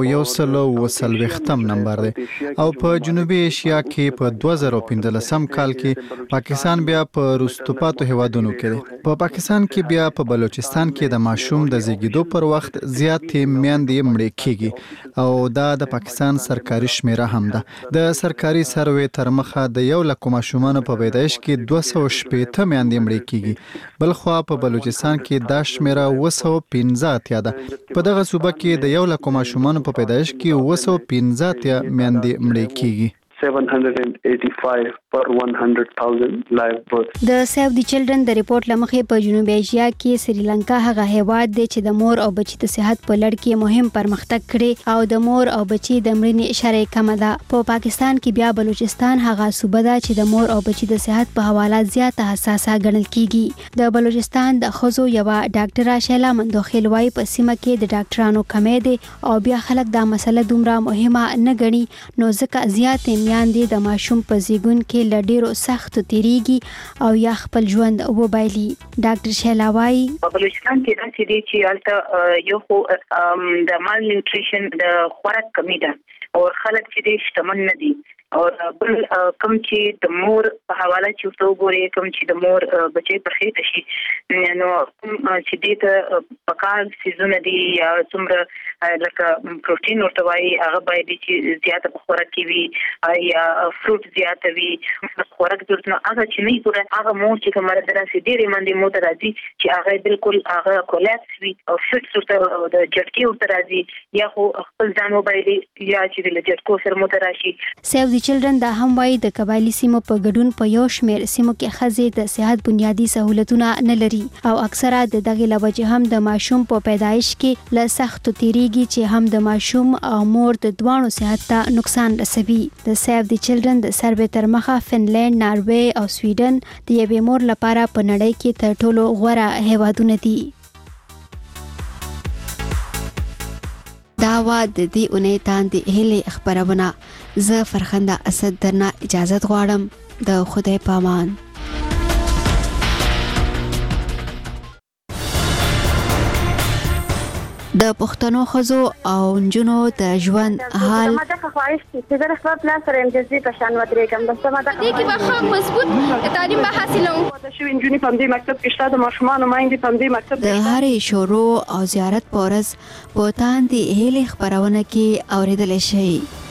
140 نمبر دی او په جنوبي ایشیا کې په 2015 کال کې پاکستان بیا په وروسته هیوادونو کې دی. په پاکستان کې بیا په بلوچستان کې د ماشوم د زیږیدو پر وخت زیاتې میاندې مړې کیږي او دا د پاکستان سرکاري شمیره هم ده. د سرکاري سروې تر مخه د 1 لک ماشومان په پیدایش کې 215 میاندې مړې کیږي. بلخوا په بلوچستان کې دا شمیره 215 ده. په دغه صوبه کې د 1 لک ماشومان په پیدایش کې 215 میاندې مړې کیږي. 785 per 100,000 live births. د سیو دی چلډرن د ریپورت لمخې په جنوبي ایشیا کې سریلانکا هغه هیواد دی چې د مور او بچي د صحت په لړ کې مهم پرمختګ کړي او د مور او بچي د مړینې شرح کم ده. په پاکستان کې بیا بلوچستان هغه صوبه ده چې د مور او بچي د صحت په حواله زیاته حساسه ګڼل کیږي. د بلوچستان د خزو یو ډاکټر شیلا مندوخیل وای په سیمه کې د ډاکټرانو کمې دي او بیا خلک دا مسله دومره مهمه نه ګڼي نو ځکه زیاتې میاندې د ماشوم په زیږون کې لډیرو سخت تیریږي او یا خپل ژوند وبایلي. ډاکټر شیلاوای په بلوچستان کې دا چې البته یو خو د مال نیوټریشن د خوراک کمی ده او خلک چې شتمن نه دي او بل کوم چې د مور په حواله چې تو ګوري کوم چې د مور بچي په خېټه شي نو چې دې ته پکار سيزونه دي یا څومره لکه پروتین ورته وایي هغه باید چې زیاته په خوراک کې وي یا فروټ زیاته وي خوراک ضرورت نه هغه چې نه ګوره هغه مور چې کومه دراسي ډېرې منډي مو ته راځي چې هغه بالکل هغه کولاپس وي او فټ ورته د جټکی ورته راځي یا خو خپل ځان موبایل یا چې د جټکو سره مو ته راشي. سیو دی د چلډرن د هم وایي د قبایلی سیمو په ګډون په یو شمېر سیمو کې ښځې د صحت بنیادی سہولتونه نه لري او اکثره د دغه لوجه هم د ماشوم په پیدایش کې له سختو تیریږي چې هم د ماشوم او مور د دوانو صحت ته نقصان رسوي. د سیو د چلډرن د سروې تر مخه فنلند، ناروې او سویډن د یوې مور لپاره په نړۍ کې تر ټولو غوره هیوادونه دي. دا وا د دې اونۍ تاندې هلې خبرونه. زه فرخنده اسد درنه اجازت غواړم. د خدای پامان. د پښتنو ښځو او نجونو د ژوند حال ما ته خواهش چې زه خپل پلان سره امتیازي په شان ودرېږم. بس ما ته دې کې به مضبوط تعلیم به حاصلوم. د شوي نجونې په دې مکتب کې شته، د ماشومانو مایندې په دې مکتب د هرې شروع او زیارت پورز په تاندې هلې خبرونه کې اوریدل شي.